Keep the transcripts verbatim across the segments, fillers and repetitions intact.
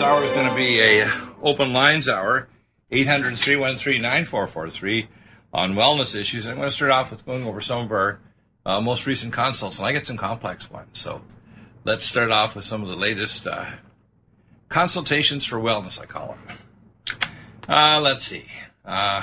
hour is going to be a open lines hour, eight hundred, three one three, nine four four three on wellness issues. I'm going to start off with going over some of our uh, most recent consults, and I get some complex ones. So let's start off with some of the latest uh, consultations for wellness, I call them. Uh, let's see. Uh,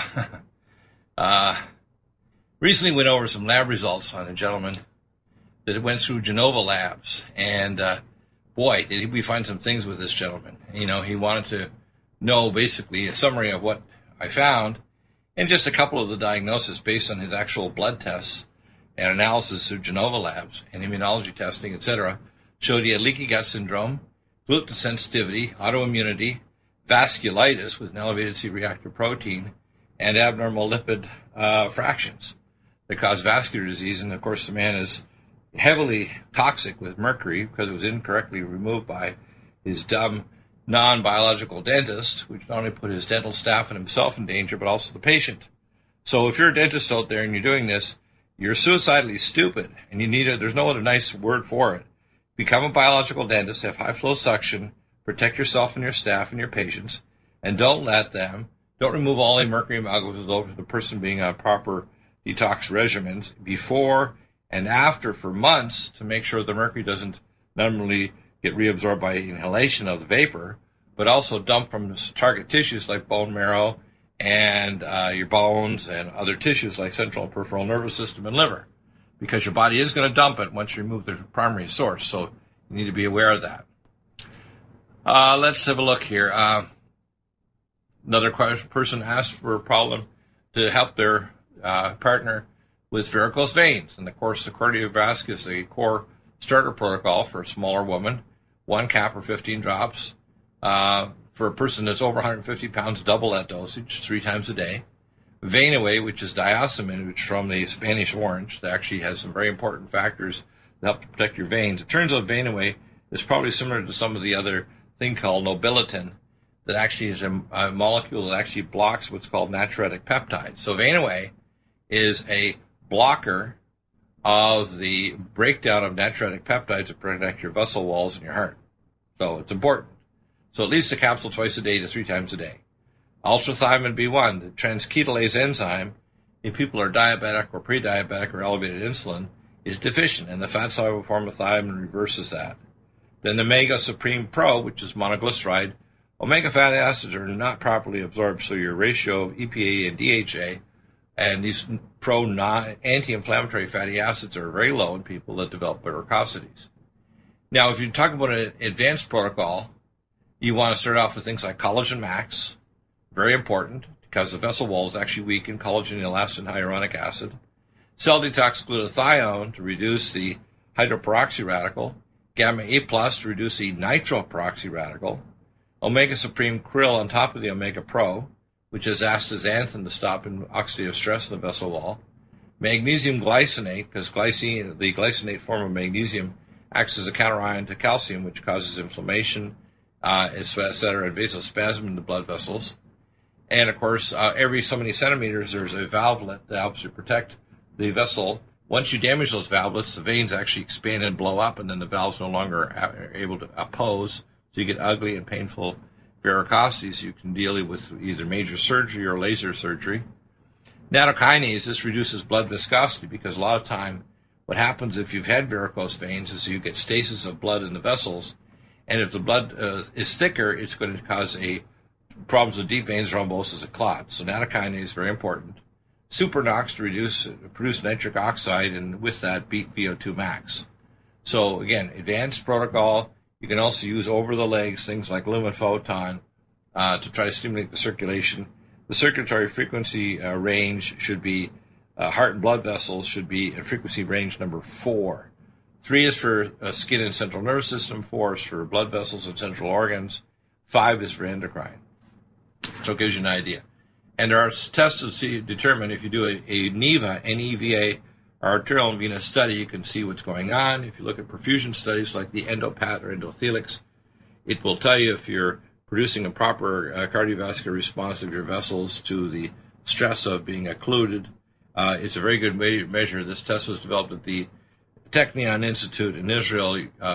uh, recently went over some lab results on a gentleman that went through Genova Labs, and uh, boy, did we find some things with this gentleman. You know, he wanted to know basically a summary of what I found and just a couple of the diagnoses based on his actual blood tests and analysis through Genova Labs and immunology testing, et cetera. Showed he had leaky gut syndrome, gluten sensitivity, autoimmunity, vasculitis with an elevated C-reactive protein, and abnormal lipid uh, fractions that cause vascular disease. And, of course, the man is heavily toxic with mercury because it was incorrectly removed by his dumb non-biological dentist, which not only put his dental staff and himself in danger, but also the patient. So if you're a dentist out there and you're doing this, you're suicidally stupid, and you need a, there's no other nice word for it. Become a biological dentist, have high-flow suction, protect yourself and your staff and your patients, and don't let them, don't remove all the mercury amalgams over the person being on proper detox regimens before and after for months to make sure the mercury doesn't not only get reabsorbed by inhalation of the vapor, but also dumped from target tissues like bone marrow and uh, your bones and other tissues like central and peripheral nervous system and liver, because your body is going to dump it once you remove the primary source. So you need to be aware of that. Uh, let's have a look here. Uh, another person asked for a problem to help their uh, partner with varicose veins. And of course, the cardiovascular is a core starter protocol for a smaller woman, one cap or fifteen drops. Uh, for a person that's over one hundred fifty pounds, double that dosage three times a day. Vein-Away, which is diosmin, which is from the Spanish orange, that actually has some very important factors that help to protect your veins. It turns out Vein-Away is probably similar to some of the other thing called Nobilitin, that actually is a, a molecule that actually blocks what's called natriuretic peptides. So Vein-Away is a blocker of the breakdown of natriuretic peptides to protect your vessel walls and your heart. So it's important. So at least a capsule twice a day to three times a day. Ultrathiamine B one, the transketolase enzyme, if people are diabetic or pre-diabetic or elevated insulin, is deficient, and the fat-soluble form of thiamine reverses that. Then the Omega Supreme Pro, which is monoglyceride, omega fatty acids are not properly absorbed, so your ratio of E P A and D H A and these pro non anti-inflammatory fatty acids are very low in people that develop varicosities. Now, if you talk about an advanced protocol, you want to start off with things like Collagen Max, very important because the vessel wall is actually weak in collagen, elastin, hyaluronic acid. Cell detox glutathione to reduce the hydroperoxy radical, Gamma A plus to reduce the nitroperoxy radical, Omega Supreme Krill on top of the Omega Pro, which is astaxanthin to stop oxidative stress in the vessel wall. Magnesium glycinate, because glycine, the glycinate form of magnesium acts as a counterion to calcium, which causes inflammation, uh, et cetera, and vasospasm in the blood vessels. And, of course, uh, every so many centimeters, there's a valvelet that helps to protect the vessel. Once you damage those valvelets, the veins actually expand and blow up, and then the valves no longer are able to oppose, so you get ugly and painful varicosities. You can deal with either major surgery or laser surgery. Nattokinase, this reduces blood viscosity because a lot of time what happens if you've had varicose veins is you get stasis of blood in the vessels, and if the blood uh, is thicker, it's going to cause a problems with deep veins, thrombosis, and clot. So nattokinase is very important. Supernox to reduce produce nitric oxide, and with that beat V O two max. So again, advanced protocol. You can also use over the legs things like Lumiphoton uh, to try to stimulate the circulation. The circulatory frequency uh, range should be, uh, heart and blood vessels should be at frequency range number four. Three is for uh, skin and central nervous system. Four is for blood vessels and central organs. Five is for endocrine. So it gives you an idea. And there are tests to see, determine if you do a, a NEVA, N E V A, arterial and venous study, you can see what's going on. If you look at perfusion studies like the EndoPat or EndoThelix, it will tell you if you're producing a proper uh, cardiovascular response of your vessels to the stress of being occluded. Uh, it's a very good me- measure. This test was developed at the Technion Institute in Israel uh,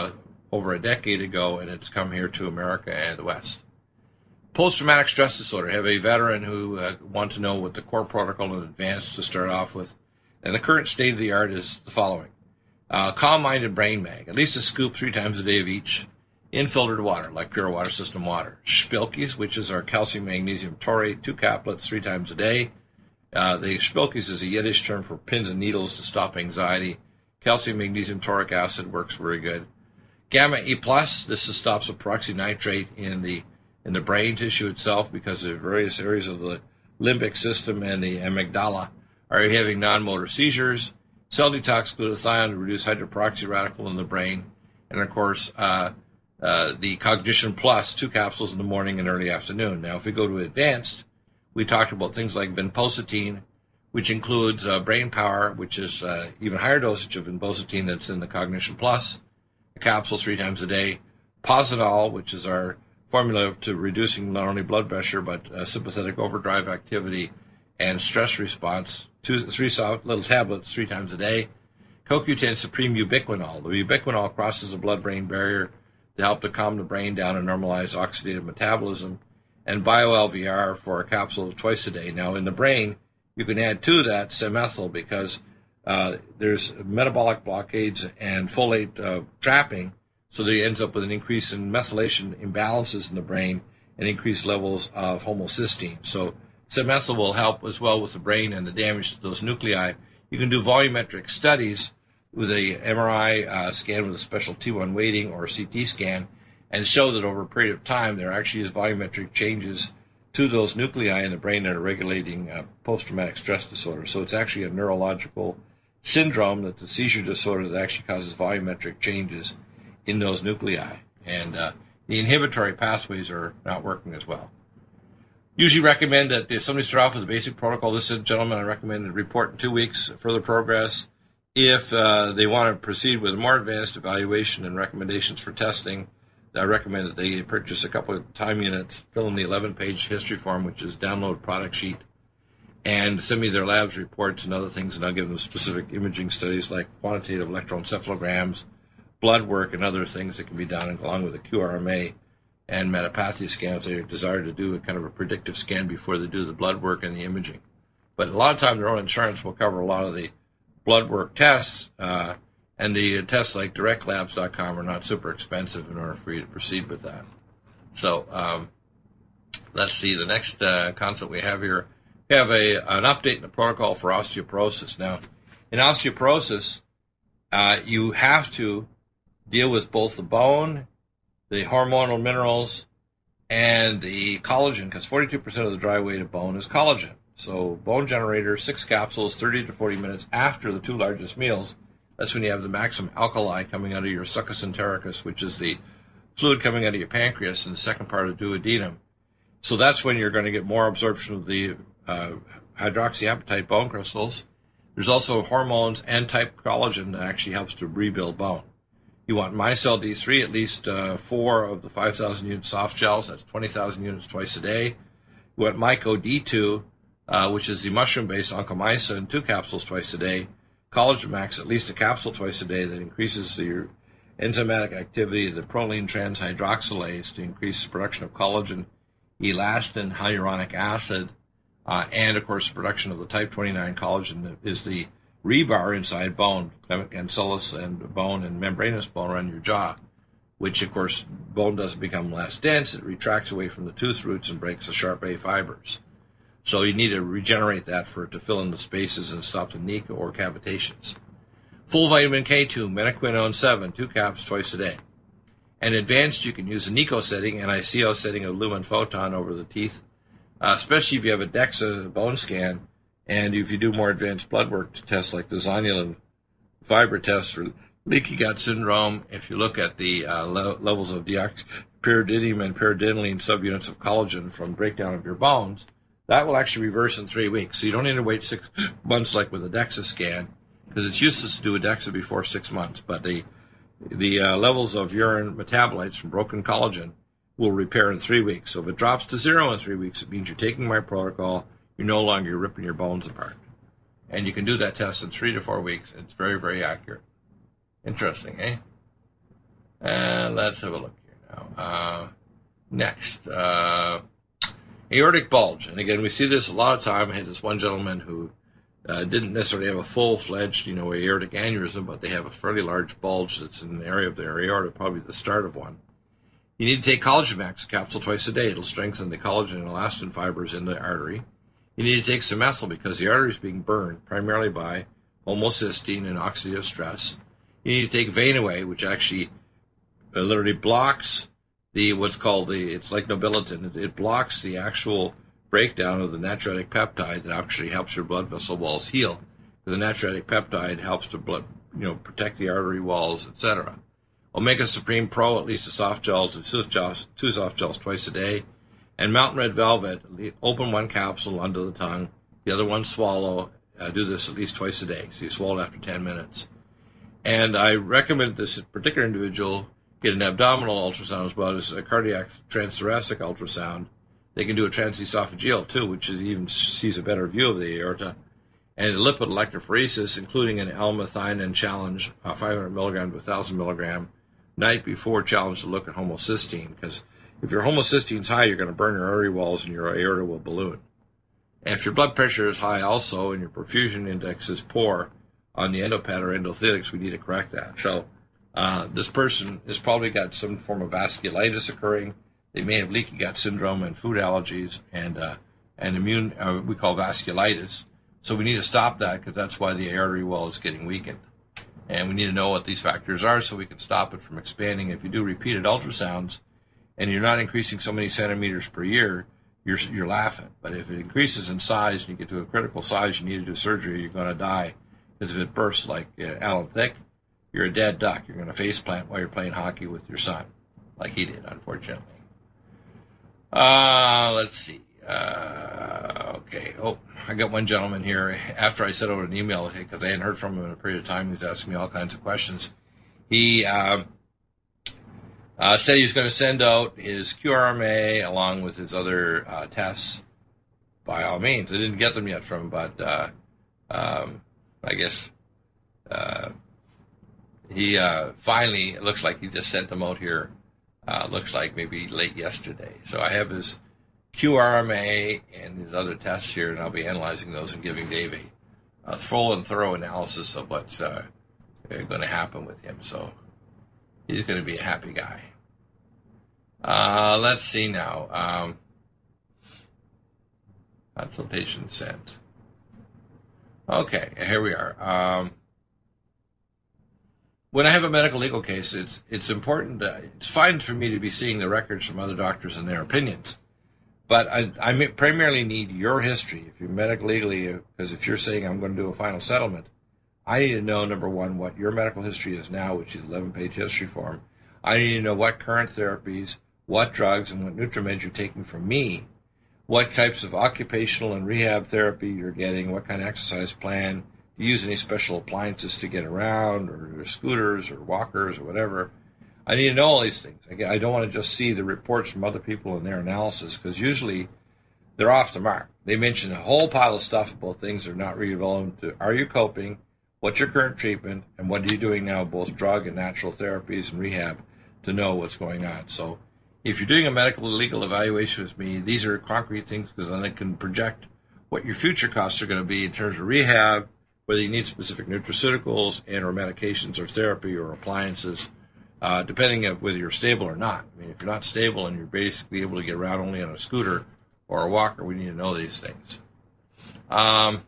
over a decade ago, and it's come here to America and the West. Post-traumatic stress disorder. I have a veteran who uh, wants to know what the core protocol in advance to start off with. And the current state of the art is the following. Uh, calm-minded brain mag, at least a scoop three times a day of each, in filtered water, like pure water system water. Spilkies, which is our calcium magnesium taurate, two caplets three times a day. Uh, the Spilkies is a Yiddish term for pins and needles to stop anxiety. Calcium magnesium tauric acid works very good. Gamma E plus, this stops a peroxynitrate in the in the brain tissue itself because of various areas of the limbic system and the amygdala are having non-motor seizures. Cell detox glutathione to reduce hydroperoxy radical in the brain. And of course, uh, uh, the Cognition Plus, two capsules in the morning and early afternoon. Now, if we go to advanced, we talked about things like vinpocetine, which includes uh, brain power, which is uh, even higher dosage of vinpocetine that's in the Cognition Plus, a capsule three times a day. Positol, which is our formula to reducing not only blood pressure, but uh, sympathetic overdrive activity and stress response, two, three soft little tablets three times a day. Co Q ten Supreme Ubiquinol. The ubiquinol crosses the blood-brain barrier to help to calm the brain down and normalize oxidative metabolism. And BioL V R for a capsule twice a day. Now, in the brain, you can add to that semethyl because uh, there's metabolic blockades and folate uh, trapping, so that it ends up with an increase in methylation imbalances in the brain and increased levels of homocysteine. So semethyl will help as well with the brain and the damage to those nuclei. You can do volumetric studies with a M R I uh, scan with a special T one weighting or a C T scan and show that over a period of time there actually is volumetric changes to those nuclei in the brain that are regulating uh, post-traumatic stress disorder. So it's actually a neurological syndrome, that the seizure disorder that actually causes volumetric changes in those nuclei. And uh, the inhibitory pathways are not working as well. Usually recommend that if somebody starts off with a basic protocol, this is a gentleman I recommend to report in two weeks, further progress. If uh, they want to proceed with a more advanced evaluation and recommendations for testing, I recommend that they purchase a couple of time units, fill in the eleven-page history form, which is download product sheet, and send me their labs reports and other things, and I'll give them specific imaging studies like quantitative electroencephalograms, blood work, and other things that can be done along with a Q R M A and metapathia scan if they desire to do a kind of a predictive scan before they do the blood work and the imaging. But a lot of times their own insurance will cover a lot of the blood work tests, uh, and the tests like direct labs dot com are not super expensive in order for you to proceed with that. So um, let's see, the next uh, concept we have here, we have a an update in the protocol for osteoporosis. Now, in osteoporosis, uh, you have to deal with both the bone, the hormonal minerals, and the collagen, because forty-two percent of the dry weight of bone is collagen. So bone generator, six capsules, thirty to forty minutes after the two largest meals. That's when you have the maximum alkali coming out of your succus entericus, which is the fluid coming out of your pancreas and the second part of duodenum. So that's when you're going to get more absorption of the uh, hydroxyapatite bone crystals. There's also hormones and type collagen that actually helps to rebuild bone. You want micelle D three, at least uh, four of the five thousand unit soft gels. That's twenty thousand units twice a day. You want myco D two, uh, which is the mushroom-based oncomycin, two capsules twice a day. Collagen Max, at least a capsule twice a day, that increases the enzymatic activity of the proline transhydroxylase to increase the production of collagen, elastin, hyaluronic acid, uh, and, of course, the production of the type twenty-nine collagen that is the rebar inside bone, cancellous and bone and membranous bone around your jaw, which, of course, bone doesn't become less dense. It retracts away from the tooth roots and breaks the sharp A fibers. So you need to regenerate that for it to fill in the spaces and stop the NECA or cavitations. Full vitamin K two, menaquinone seven, two caps twice a day. And advanced, you can use a NECO setting, N I C O setting of lumen photon over the teeth, uh, especially if you have a DEXA bone scan, and if you do more advanced blood work to test like the zonulin fiber test for leaky gut syndrome. If you look at the uh, le- levels of deoxypyridinium and pyridinoline subunits of collagen from breakdown of your bones, that will actually reverse in three weeks. So you don't need to wait six months like with a DEXA scan, because it's useless to do a DEXA before six months. But the the uh, levels of urine metabolites from broken collagen will repair in three weeks. So if it drops to zero in three weeks, it means you're taking my protocol. You're no longer ripping your bones apart. And you can do that test in three to four weeks. It's very, very accurate. Interesting, eh? And let's have a look here now. Uh, next, uh, aortic bulge. And again, we see this a lot of time. I had this one gentleman who uh, didn't necessarily have a full-fledged, you know, aortic aneurysm, but they have a fairly large bulge that's in the area of their aorta, probably the start of one. You need to take Collagen Max capsule twice a day. It'll strengthen the collagen and elastin fibers in the artery. You need to take Cimethyl because the artery is being burned primarily by homocysteine and oxidative stress. You need to take Vein-Away, which actually uh, literally blocks the what's called the, it's like Nobiletin. It, it blocks the actual breakdown of the natriuretic peptide that actually helps your blood vessel walls heal. The natriuretic peptide helps to blood, you know, protect the artery walls, et cetera. Omega Supreme Pro, at least a soft gels, and two soft gels twice a day. And Mountain Red Velvet, open one capsule under the tongue, the other one swallow. Uh, do this at least twice a day. So you swallow it after ten minutes. And I recommend this particular individual get an abdominal ultrasound as well as a cardiac transthoracic ultrasound. They can do a transesophageal too, which is even sees a better view of the aorta. And a lipid electrophoresis, including an L-methionine challenge, uh, five hundred milligrams to one thousand milligrams, night before challenge to look at homocysteine, because if your homocysteine is high, you're going to burn your artery walls and your aorta will balloon. And if your blood pressure is high also and your perfusion index is poor on the endopat or endothelics, we need to correct that. So uh, this person has probably got some form of vasculitis occurring. They may have leaky gut syndrome and food allergies and uh, and immune, uh, we call vasculitis. So we need to stop that because that's why the artery wall is getting weakened. And we need to know what these factors are so we can stop it from expanding. If you do repeated ultrasounds and you're not increasing so many centimeters per year, you're you're laughing. But if it increases in size and you get to a critical size, you need to do surgery, you're going to die. Because if it bursts like uh, Alan Thicke, you're a dead duck. You're going to face plant while you're playing hockey with your son, like he did, unfortunately. Uh, let's see. Uh, okay. Oh, I got one gentleman here. After I sent out an email, because I hadn't heard from him in a period of time, he was asking me all kinds of questions. He uh, uh, said he was going to send out his Q R M A along with his other uh, tests. By all means, I didn't get them yet from him, but uh, um, I guess uh, he uh, finally, it looks like he just sent them out here. Uh, looks like maybe late yesterday. So I have his Q R M A and his other tests here, and I'll be analyzing those and giving Dave a, a full and thorough analysis of what's uh, going to happen with him. So he's going to be a happy guy. Uh, let's see now. Um, consultation sent. Okay, here we are. Um, when I have a medical legal case, it's it's important. To, it's fine for me to be seeing the records from other doctors and their opinions. But I, I primarily need your history. If you're medical legally, because if you're saying I'm going to do a final settlement, I need to know, number one, what your medical history is now, which is eleven-page history form. I need to know what current therapies, what drugs, and what NutriMeds you're taking from me, what types of occupational and rehab therapy you're getting, what kind of exercise plan, do you use any special appliances to get around, or scooters, or walkers, or whatever. I need to know all these things. I don't want to just see the reports from other people and their analysis, because usually they're off the mark. They mention a whole pile of stuff about things that are not really relevant to, are you coping, what's your current treatment, and what are you doing now, both drug and natural therapies and rehab, to know what's going on. So if you're doing a medical legal evaluation with me, these are concrete things, because then I can project what your future costs are going to be in terms of rehab, whether you need specific nutraceuticals and or medications or therapy or appliances, uh, depending on whether you're stable or not. I mean, if you're not stable and you're basically able to get around only on a scooter or a walker, we need to know these things. Um,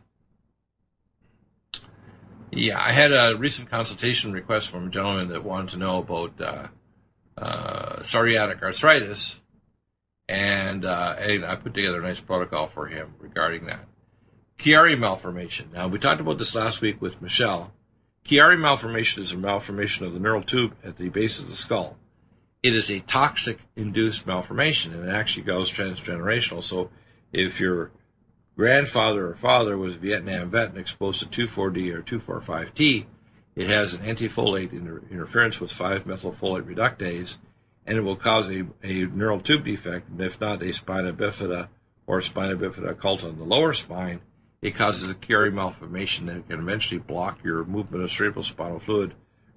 yeah, I had a recent consultation request from a gentleman that wanted to know about uh, uh, psoriatic arthritis, and, uh, and I put together a nice protocol for him regarding that. Chiari malformation. Now, we talked about this last week with Michelle. Chiari malformation is a malformation of the neural tube at the base of the skull. It is a toxic-induced malformation, and it actually goes transgenerational. So if your grandfather or father was a Vietnam vet and exposed to two four D or two four five T, it has an antifolate inter- interference with five methylfolate reductase, and it will cause a, a neural tube defect, and if not a spina bifida or spina bifida occulta in the lower spine, it causes a Chiari malformation that can eventually block your movement of cerebrospinal fluid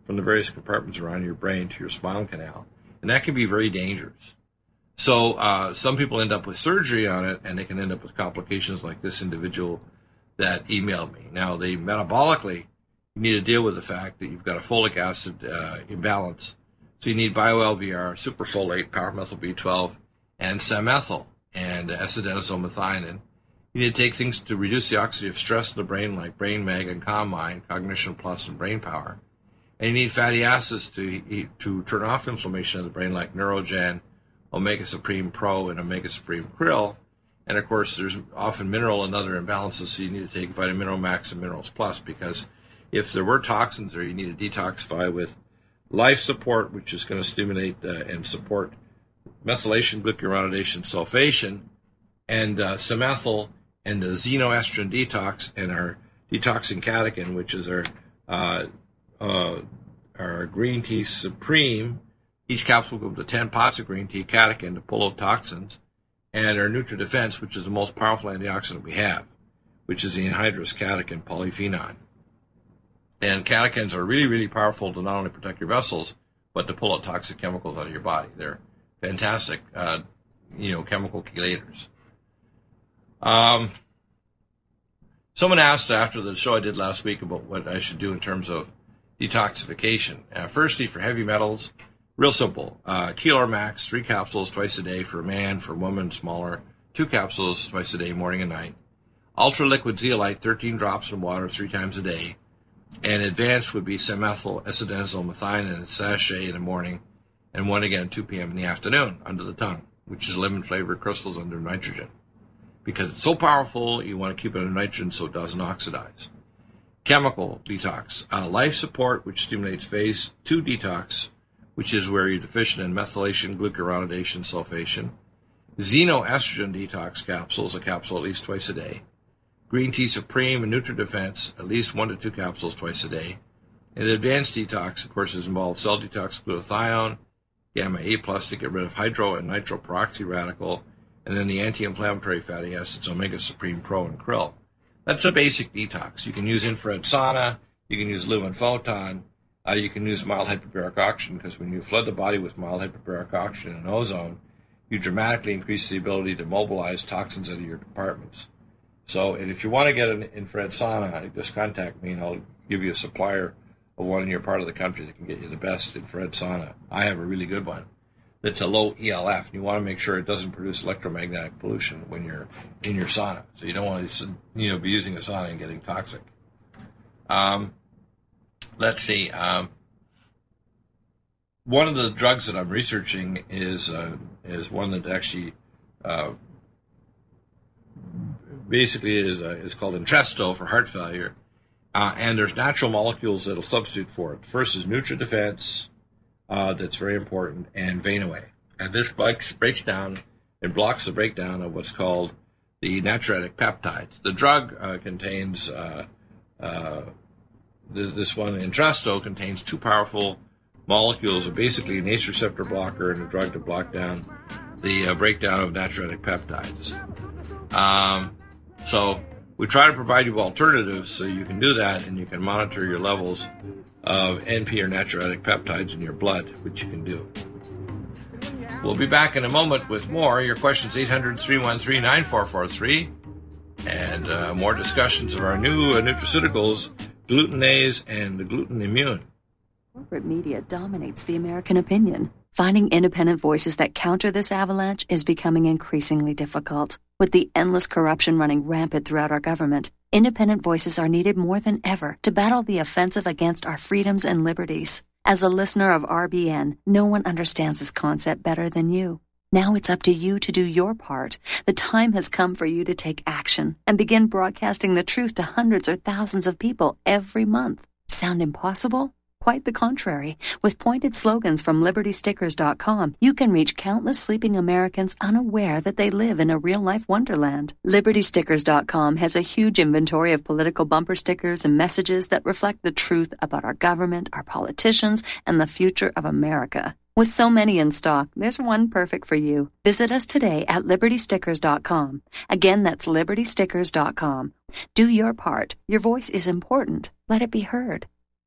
from the various compartments around your brain to your spinal canal, and that can be very dangerous. So uh, some people end up with surgery on it, and they can end up with complications like this individual that emailed me. Now, they metabolically, you need to deal with the fact that you've got a folic acid uh, imbalance. So you need bio-L V R, superfolate, power-methyl B twelve, and samethyl, and S-adenosylmethionine. You need to take things to reduce the oxidative stress in the brain, like Brain Mag and Calm Mind, Cognition Plus, and Brain Power. And you need fatty acids to to turn off inflammation in the brain, like Neurogen, Omega Supreme Pro, and Omega Supreme Krill. And of course, there's often mineral and other imbalances, so you need to take Vitamin Mineral Max and Minerals Plus, because if there were toxins there, you need to detoxify with Life Support, which is going to stimulate uh, and support methylation, glucuronidation, sulfation, and uh, samethyl, and the xenoestrogen detox, and our detoxing catechin, which is our uh, uh, our green tea supreme. Each capsule goes to ten pots of green tea catechin to pull out toxins, and our NutriDefense, which is the most powerful antioxidant we have, which is the anhydrous catechin polyphenol. And catechins are really, really powerful to not only protect your vessels, but to pull out toxic chemicals out of your body. They're fantastic, uh, you know, chemical chelators. Um, someone asked after the show I did last week about what I should do in terms of detoxification. Uh, firstly, for heavy metals, real simple. Uh, Keylor Max, three capsules twice a day for a man, for a woman, smaller, two capsules twice a day, morning and night. Ultra liquid zeolite, thirteen drops in water three times a day. And advanced would be samethyl, S-adenosylmethionine in a sachet in the morning, and one again at two p.m. in the afternoon under the tongue, which is lemon-flavored crystals under nitrogen. Because it's so powerful, you want to keep it under nitrogen so it doesn't oxidize. Chemical detox. Uh, Life Support, which stimulates phase two detox, which is where you're deficient in methylation, glucuronidation, sulfation. Xenoestrogen detox capsules, a capsule at least twice a day. Green Tea Supreme and NutriDefense, at least one to two capsules twice a day. And advanced detox, of course, is involved cell detox, glutathione, gamma A plus to get rid of hydro and nitroperoxy radical, and then the anti-inflammatory fatty acids, Omega Supreme Pro and Krill. That's a basic detox. You can use infrared sauna, you can use lumen photon, uh, you can use mild hyperbaric oxygen, because when you flood the body with mild hyperbaric oxygen and ozone, you dramatically increase the ability to mobilize toxins out of your compartments. So, and if you want to get an infrared sauna, just contact me and I'll give you a supplier of one in your part of the country that can get you the best infrared sauna. I have a really good one that's a low E L F, and you want to make sure it doesn't produce electromagnetic pollution when you're in your sauna. So you don't want to, you know, be using a sauna and getting toxic. Um, let's see. Um, one of the drugs that I'm researching is uh, is one that actually uh, basically is uh, is called Entresto for heart failure, uh, and there's natural molecules that'll substitute for it. First is NutriDefense, uh, that's very important, and Venaway. And this breaks, breaks down and blocks the breakdown of what's called the natriuretic peptides. The drug uh, contains, uh, uh, th- this one, Entresto, contains two powerful molecules, of basically an A C E receptor blocker and a drug to block down the uh, breakdown of natriuretic peptides. Um, so we try to provide you alternatives so you can do that, and you can monitor your levels of N P or natriuretic peptides in your blood, which you can do. We'll be back in a moment with more. Your questions, eight hundred, three one three, nine four four three, and uh, more discussions of our new uh, nutraceuticals, Glutenase and the Gluten Immune. Corporate media dominates the American opinion. Finding independent voices that counter this avalanche is becoming increasingly difficult. With the endless corruption running rampant throughout our government, independent voices are needed more than ever to battle the offensive against our freedoms and liberties. As a listener of R B N, no one understands this concept better than you. Now it's up to you to do your part. The time has come for you to take action and begin broadcasting the truth to hundreds or thousands of people every month. Sound impossible? Quite the contrary. With pointed slogans from Liberty Stickers dot com, you can reach countless sleeping Americans unaware that they live in a real-life wonderland. Liberty Stickers dot com has a huge inventory of political bumper stickers and messages that reflect the truth about our government, our politicians, and the future of America. With so many in stock, there's one perfect for you. Visit us today at Liberty Stickers dot com. Again, that's Liberty Stickers dot com. Do your part. Your voice is important. Let it be heard.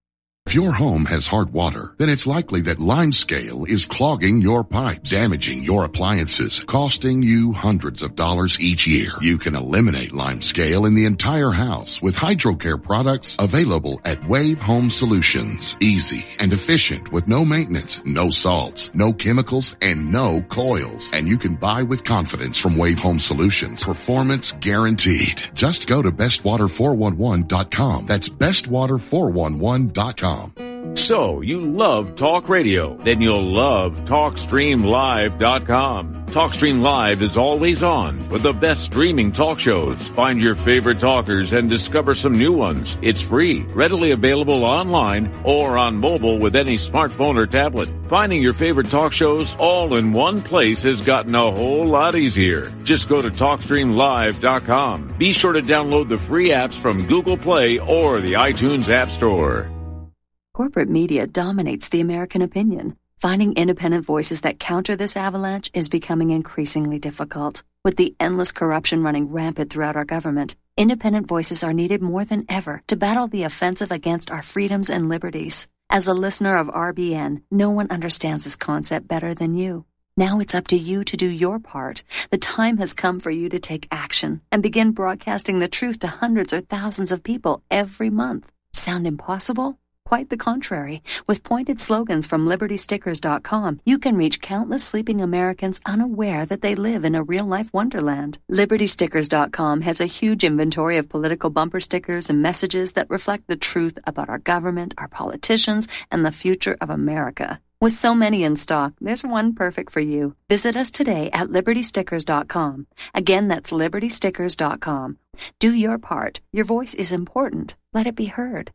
If your home has hard water, then it's likely that Limescale is clogging your pipes, damaging your appliances, costing you hundreds of dollars each year. You can eliminate Limescale in the entire house with HydroCare products available at Wave Home Solutions. Easy and efficient with no maintenance, no salts, no chemicals, and no coils. And you can buy with confidence from Wave Home Solutions. Performance guaranteed. Just go to best water four one one dot com. That's best water four one one dot com. So, you love talk radio? Then you'll love talk stream live dot com. TalkStream Live is always on with the best streaming talk shows. Find your favorite talkers and discover some new ones. It's free, readily available online or on mobile with any smartphone or tablet. Finding your favorite talk shows all in one place has gotten a whole lot easier. Just go to talk stream live dot com. Be sure to download the free apps from Google Play or the iTunes App Store. Corporate media dominates the American opinion. Finding independent voices that counter this avalanche is becoming increasingly difficult. With the endless corruption running rampant throughout our government, independent voices are needed more than ever to battle the offensive against our freedoms and liberties. As a listener of R B N, no one understands this concept better than you. Now it's up to you to do your part. The time has come for you to take action and begin broadcasting the truth to hundreds or thousands of people every month. Sound impossible? Quite the contrary. With pointed slogans from liberty stickers dot com, you can reach countless sleeping Americans unaware that they live in a real-life wonderland. liberty stickers dot com has a huge inventory of political bumper stickers and messages that reflect the truth about our government, our politicians, and the future of America. With so many in stock, there's one perfect for you. Visit us today at liberty stickers dot com. Again, that's liberty stickers dot com. Do your part. Your voice is important. Let it be heard.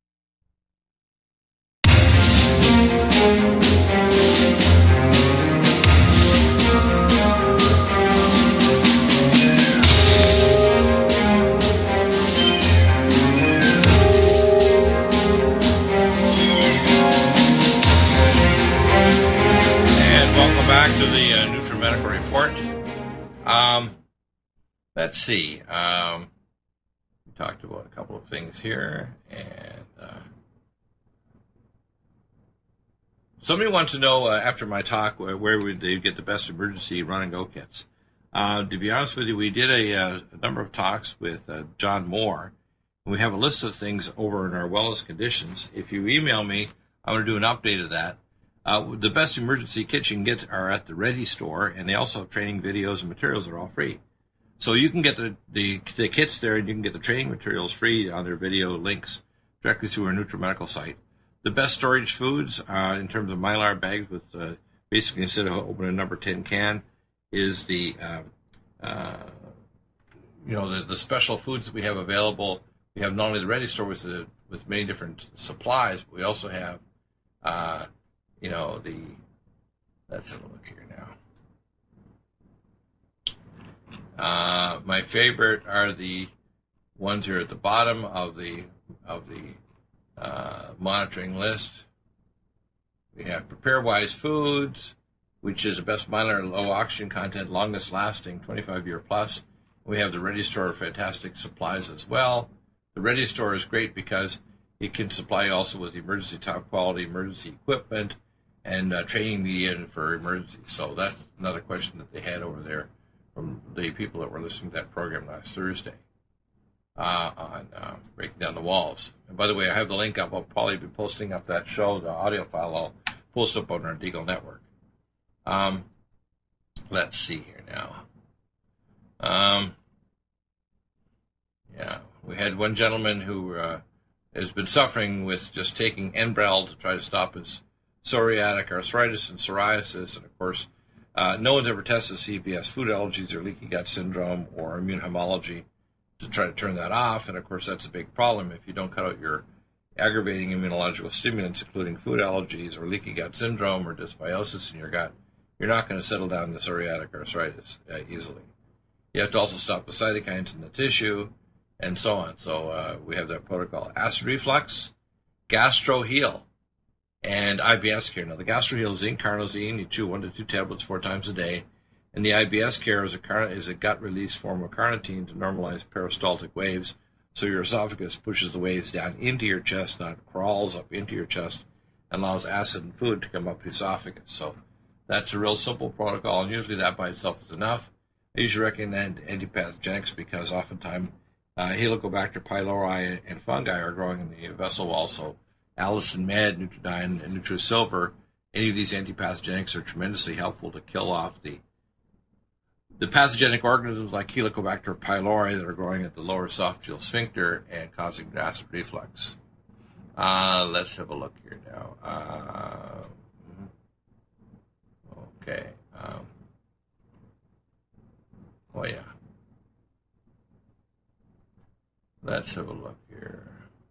Back to the uh, NutriMedical Report. Um, let's see. Um, we talked about a couple of things here, and uh, somebody wants to know uh, after my talk where, where would they get the best emergency run-and-go kits. Uh, to be honest with you, we did a, uh, a number of talks with uh, John Moore, and we have a list of things over in our wellness conditions. If you email me, I'm going to do an update of that. Uh, the best emergency kits you can get are at the Ready Store, and they also have training videos and materials that are all free. So you can get the, the, the kits there, and you can get the training materials free on their video links directly through our NutriMedical site. The best storage foods, uh, in terms of Mylar bags with uh, basically instead of opening a number ten can, is the uh, uh, you know the, the special foods that we have available. We have not only the Ready Store with the, with many different supplies, but we also have uh, You know, the, let's have a look here now. Uh, my favorite are the ones here at the bottom of the, of the uh, monitoring list. We have PrepareWise Foods, which is the best Mylar low oxygen content, longest lasting, twenty-five year plus. We have the Ready Store, fantastic supplies as well. The Ready Store is great because it can supply you also with emergency top quality emergency equipment and uh, training media for emergencies. So that's another question that they had over there from the people that were listening to that program last Thursday uh, on uh, Breaking Down the Walls. And by the way, I have the link up. I'll probably be posting up that show, the audio file. I'll post up on our Deagle Network. Um, let's see here now. Um, yeah, we had one gentleman who uh, has been suffering with just taking Enbrel to try to stop his psoriatic arthritis and psoriasis, and of course, uh, no one's ever tested C V S, food allergies or leaky gut syndrome or immune homology to try to turn that off. And of course, that's a big problem if you don't cut out your aggravating immunological stimulants, including food allergies or leaky gut syndrome or dysbiosis in your gut. You're not going to settle down the psoriatic arthritis uh, easily. You have to also stop the cytokines in the tissue and so on. So uh, we have that protocol. Acid reflux, GastroHeal, and I B S care. Now, the GastroHeal is zinc carnosine. You chew one to two tablets four times a day. And the I B S care is a, car- is a gut-release form of carnitine to normalize peristaltic waves, So your esophagus pushes the waves down into your chest, not crawls up into your chest, and allows acid and food to come up the esophagus. So that's a real simple protocol, and usually that by itself is enough. I usually recommend antipathogenics because oftentimes uh, Helicobacter pylori and fungi are growing in the vessel wall. So Allicin Med, Nutridyne, and Nutrisilver, any of these antipathogenics are tremendously helpful to kill off the the pathogenic organisms like Helicobacter pylori that are growing at the lower esophageal sphincter and causing acid reflux. Uh, let's have a look here now. Uh, okay. Um, oh, yeah. Let's have a look here.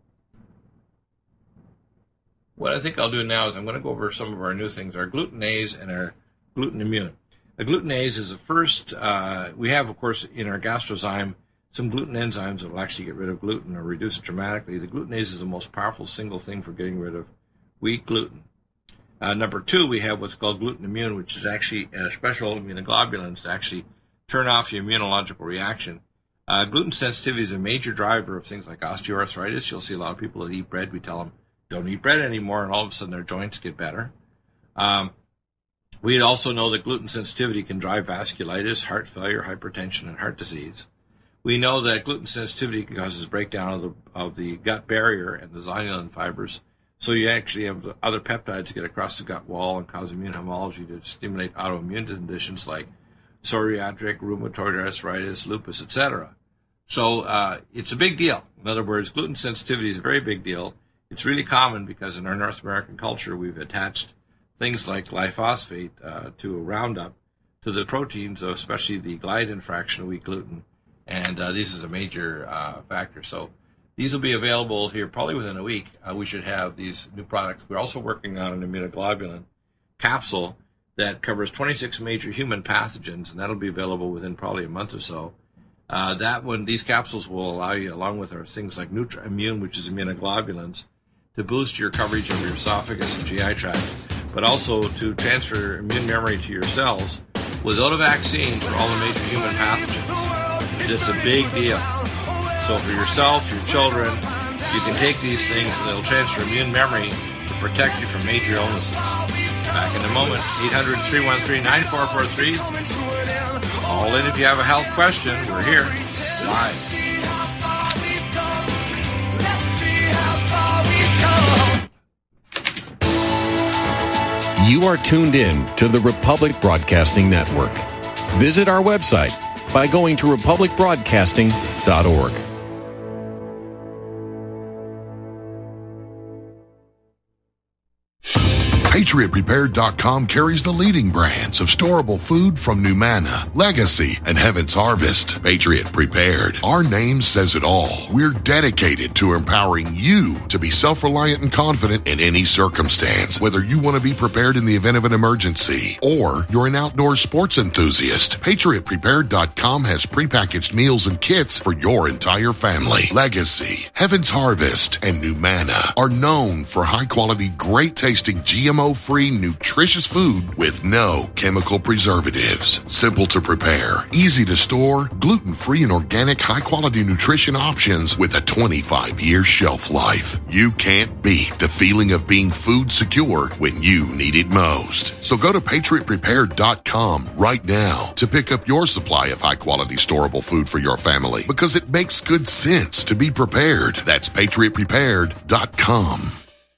What I think I'll do now is I'm going to go over some of our new things, our glutenase and our gluten immune. A glutenase is the first, uh, we have, of course, in our gastrozyme, some gluten enzymes that will actually get rid of gluten or reduce it dramatically. The glutenase is the most powerful single thing for getting rid of weak gluten. Uh, number two, we have what's called gluten immune, which is actually uh, special immunoglobulins to actually turn off the immunological reaction. Uh, gluten sensitivity is a major driver of things like osteoarthritis. You'll see a lot of people that eat bread. We tell them, don't eat bread anymore, and all of a sudden their joints get better. Um, We also know that gluten sensitivity can drive vasculitis, heart failure, hypertension, and heart disease. We know that gluten sensitivity causes breakdown of the, of the gut barrier and the zonulin fibers. So you actually have other peptides get across the gut wall and cause immune homology to stimulate autoimmune conditions like psoriatic, rheumatoid arthritis, lupus, et cetera. So uh, it's a big deal. In other words, gluten sensitivity is a very big deal. It's really common because in our North American culture, we've attached things like glyphosate uh, to a Roundup to the proteins, especially the gliadin fraction of wheat gluten, and uh, this is a major uh, factor. So these will be available here probably within a week. Uh, we should have these new products. We're also working on an immunoglobulin capsule that covers twenty-six major human pathogens, and that'll be available within probably a month or so. Uh, that one, these capsules will allow you, along with our things like NutriImmune, which is immunoglobulins, to boost your coverage of your esophagus and G I tract, but also to transfer immune memory to your cells without a vaccine for all the major human pathogens. It's a big deal. So for yourself, your children, you can take these things and they'll transfer immune memory to protect you from major illnesses. Back in a moment, eight hundred, three one three, nine four four three. Call in if you have a health question. We're here live. You are tuned in to the Republic Broadcasting Network. Visit our website by going to republic broadcasting dot org. Patriot Prepared dot com carries the leading brands of storable food from Numana, Legacy, and Heaven's Harvest. Patriot Prepared. Our name says it all. We're dedicated to empowering you to be self-reliant and confident in any circumstance. Whether you want to be prepared in the event of an emergency or you're an outdoor sports enthusiast, Patriot Prepared dot com has prepackaged meals and kits for your entire family. Legacy, Heaven's Harvest, and Numana are known for high-quality, great-tasting G M O-free, nutritious food with no chemical preservatives. Simple to prepare, easy to store, gluten-free and organic high-quality nutrition options with a twenty-five year shelf life. You can't beat the feeling of being food secure when you need it most. So go to Patriot Prepared dot com right now to pick up your supply of high-quality storable food for your family, because it makes good sense to be prepared. That's Patriot Prepared dot com.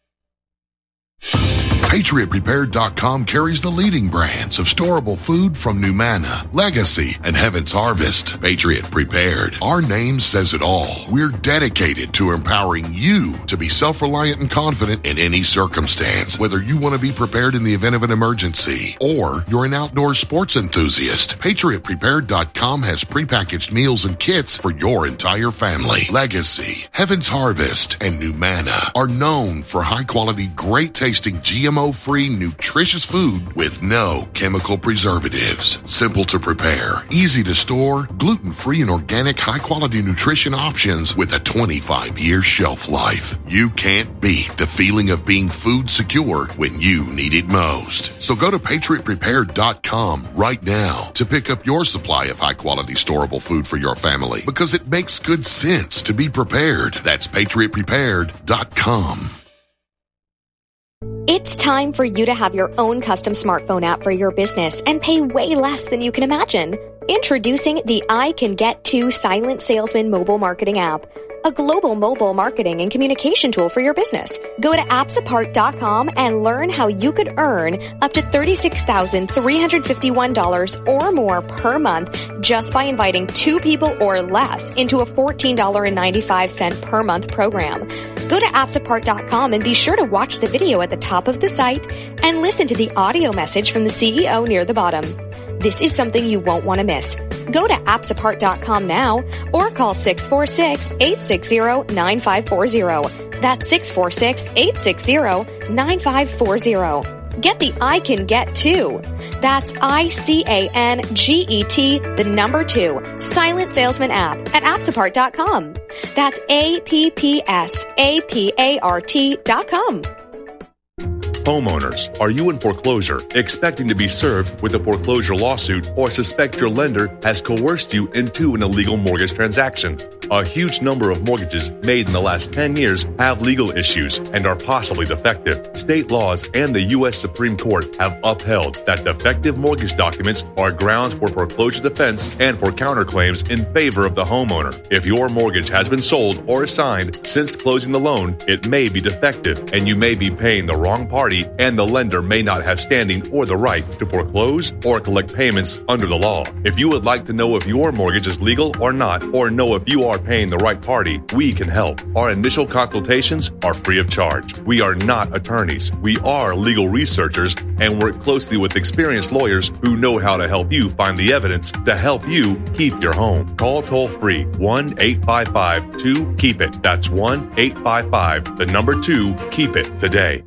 Patriot Prepared dot com carries the leading brands of storable food from Numana, Legacy, and Heaven's Harvest. Patriot Prepared. Our name says it all. We're dedicated to empowering you to be self-reliant and confident in any circumstance. Whether you want to be prepared in the event of an emergency or you're an outdoor sports enthusiast, Patriot Prepared dot com has prepackaged meals and kits for your entire family. Legacy, Heaven's Harvest, and Numana are known for high-quality, great-tasting G M O G M O-free, nutritious food with no chemical preservatives. Simple to prepare, easy to store, gluten-free and organic high-quality nutrition options with a twenty-five year shelf life. You can't beat the feeling of being food secure when you need it most. So go to patriot prepared dot com right now to pick up your supply of high-quality storable food for your family, because it makes good sense to be prepared. That's patriot prepared dot com. It's time for you to have your own custom smartphone app for your business and pay way less than you can imagine. Introducing the I Can Get To Silent Salesman mobile marketing app, a global mobile marketing and communication tool for your business. Go to apps apart dot com and learn how you could earn up to thirty-six thousand three hundred fifty-one dollars or more per month just by inviting two people or less into a fourteen dollars and ninety-five cents per month program. Go to apps apart dot com and be sure to watch the video at the top of the site and listen to the audio message from the C E O near the bottom. This is something you won't want to miss. Go to apps apart dot com now or call six four six, eight six zero, nine five four zero. That's six four six, eight six zero, nine five four zero. Get the I Can Get To. That's I C A N G E T, the number two, Silent Salesman app at apps apart dot com. That's A P P S A P A R T dot com. Homeowners, are you in foreclosure, expecting to be served with a foreclosure lawsuit, or suspect your lender has coerced you into an illegal mortgage transaction? A huge number of mortgages made in the last ten years have legal issues and are possibly defective. State laws and the U S Supreme Court have upheld that defective mortgage documents are grounds for foreclosure defense and for counterclaims in favor of the homeowner. If your mortgage has been sold or assigned since closing the loan, it may be defective and you may be paying the wrong party, and the lender may not have standing or the right to foreclose or collect payments under the law. If you would like to know if your mortgage is legal or not, or know if you are paying the right party, we can help. Our initial consultations are free of charge. We are not attorneys. We are legal researchers and work closely with experienced lawyers who know how to help you find the evidence to help you keep your home. Call toll free one eight five five two keep it. That's one eight five five, the number two, keep it today.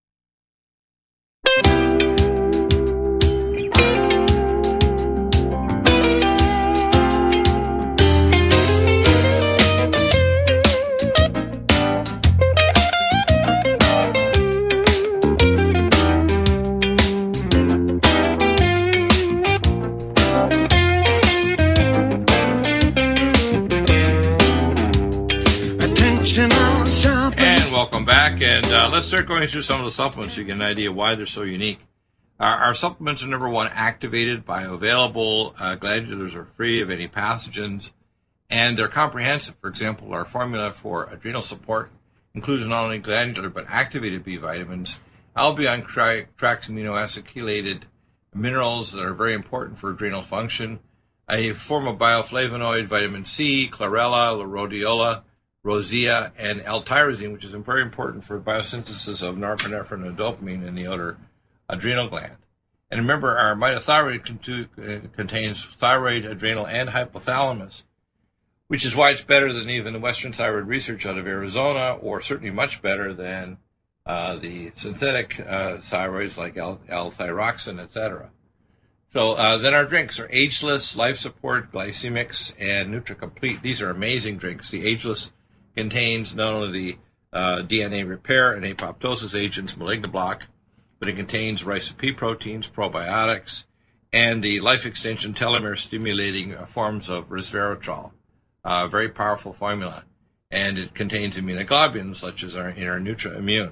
And uh, let's start going through some of the supplements so you get an idea why they're so unique. Our, our supplements are, number one, activated, bioavailable. Uh, glandulars are free of any pathogens, and they're comprehensive. For example, our formula for adrenal support includes not only glandular but activated B vitamins, albion tracts amino acid chelated minerals that are very important for adrenal function, a form of bioflavonoid, vitamin C, chlorella, rhodiola, rosea, and L-tyrosine, which is very important for biosynthesis of norepinephrine and dopamine in the outer adrenal gland. And remember, our mitothyroid cont- contains thyroid, adrenal, and hypothalamus, which is why it's better than even the Western thyroid research out of Arizona, or certainly much better than uh, the synthetic uh, thyroids like L- L-thyroxine, et cetera. So uh, then our drinks are Ageless, Life Support, Glycemics, and NutriComplete. These are amazing drinks. The Ageless contains not only the uh, D N A repair and apoptosis agents, Malignoblock, but it contains ricin proteins, probiotics, and the life extension telomere stimulating uh, forms of resveratrol. A uh, very powerful formula. And it contains immunoglobulins, such as our, in our NutriImmune.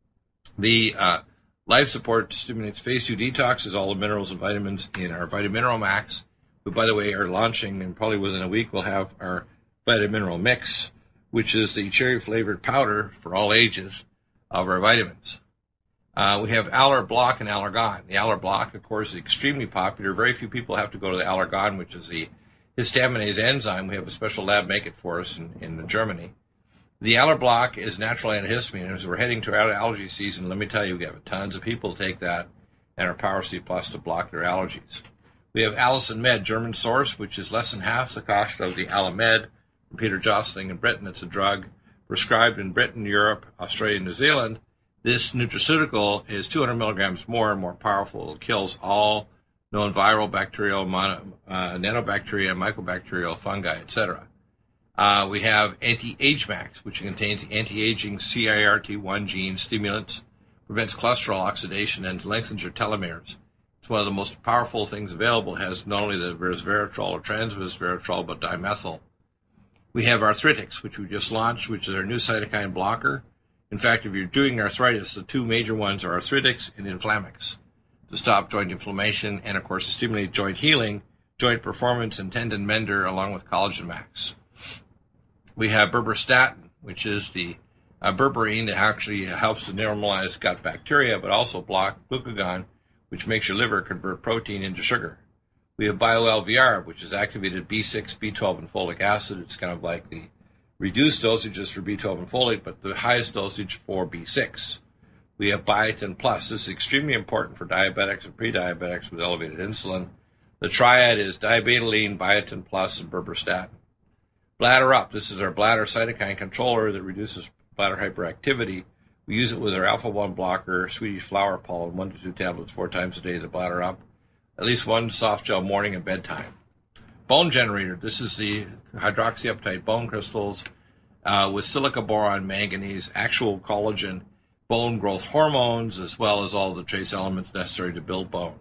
The uh, Life Support stimulates phase two detoxes all the minerals and vitamins in our Vitamineral Max, who, by the way, are launching, and probably within a week we'll have our Vitamineral Mix, which is the cherry-flavored powder for all ages of our vitamins. Uh, we have Aller Block and Allergon. The Aller Block, of course, is extremely popular. Very few people have to go to the Allergon, which is the histaminase enzyme. We have a special lab make it for us in, in Germany. The Aller Block is natural antihistamine. As we're heading to our allergy season, let me tell you, we have tons of people take that and our Power C Plus to block their allergies. We have Allicin Med, German source, which is less than half the cost of the Alamed from Peter Jostling in Britain. It's a drug prescribed in Britain, Europe, Australia, and New Zealand This nutraceutical is two hundred milligrams more and more powerful. It kills all known viral, bacterial, mono, uh, nanobacteria, mycobacterial, fungi, et cetera. Uh, we have Anti-Age Max, which contains anti-aging C I R T one gene, stimulants, prevents cholesterol oxidation, and lengthens your telomeres. It's one of the most powerful things available. It has not only the resveratrol or transresveratrol, but dimethyl. We have Arthritics, which we just launched, which is our new cytokine blocker. In fact, if you're doing arthritis, the two major ones are Arthritics and Inflammix to stop joint inflammation and, of course, to stimulate joint healing, joint performance, and tendon mender, along with Collagen Max. We have Berberstatin, which is the uh, berberine that actually helps to normalize gut bacteria, but also block glucagon, which makes your liver convert protein into sugar. We have BioL V R, which has activated B six, B twelve, and folic acid. It's kind of like the reduced dosages for B twelve and folate, but the highest dosage for B six. We have Biotin Plus. This is extremely important for diabetics and pre-diabetics with elevated insulin. The triad is diabetoline, Biotin Plus, and Berberstatin. Bladder Up. This is our bladder cytokine controller that reduces bladder hyperactivity. We use it with our alpha one blocker, Swedish flower pollen, one to two tablets four times a day to bladder up. At least one soft gel morning and bedtime. Bone Generator. This is the hydroxyapatite bone crystals uh, with silica, boron, manganese, actual collagen, bone growth hormones, as well as all the trace elements necessary to build bone.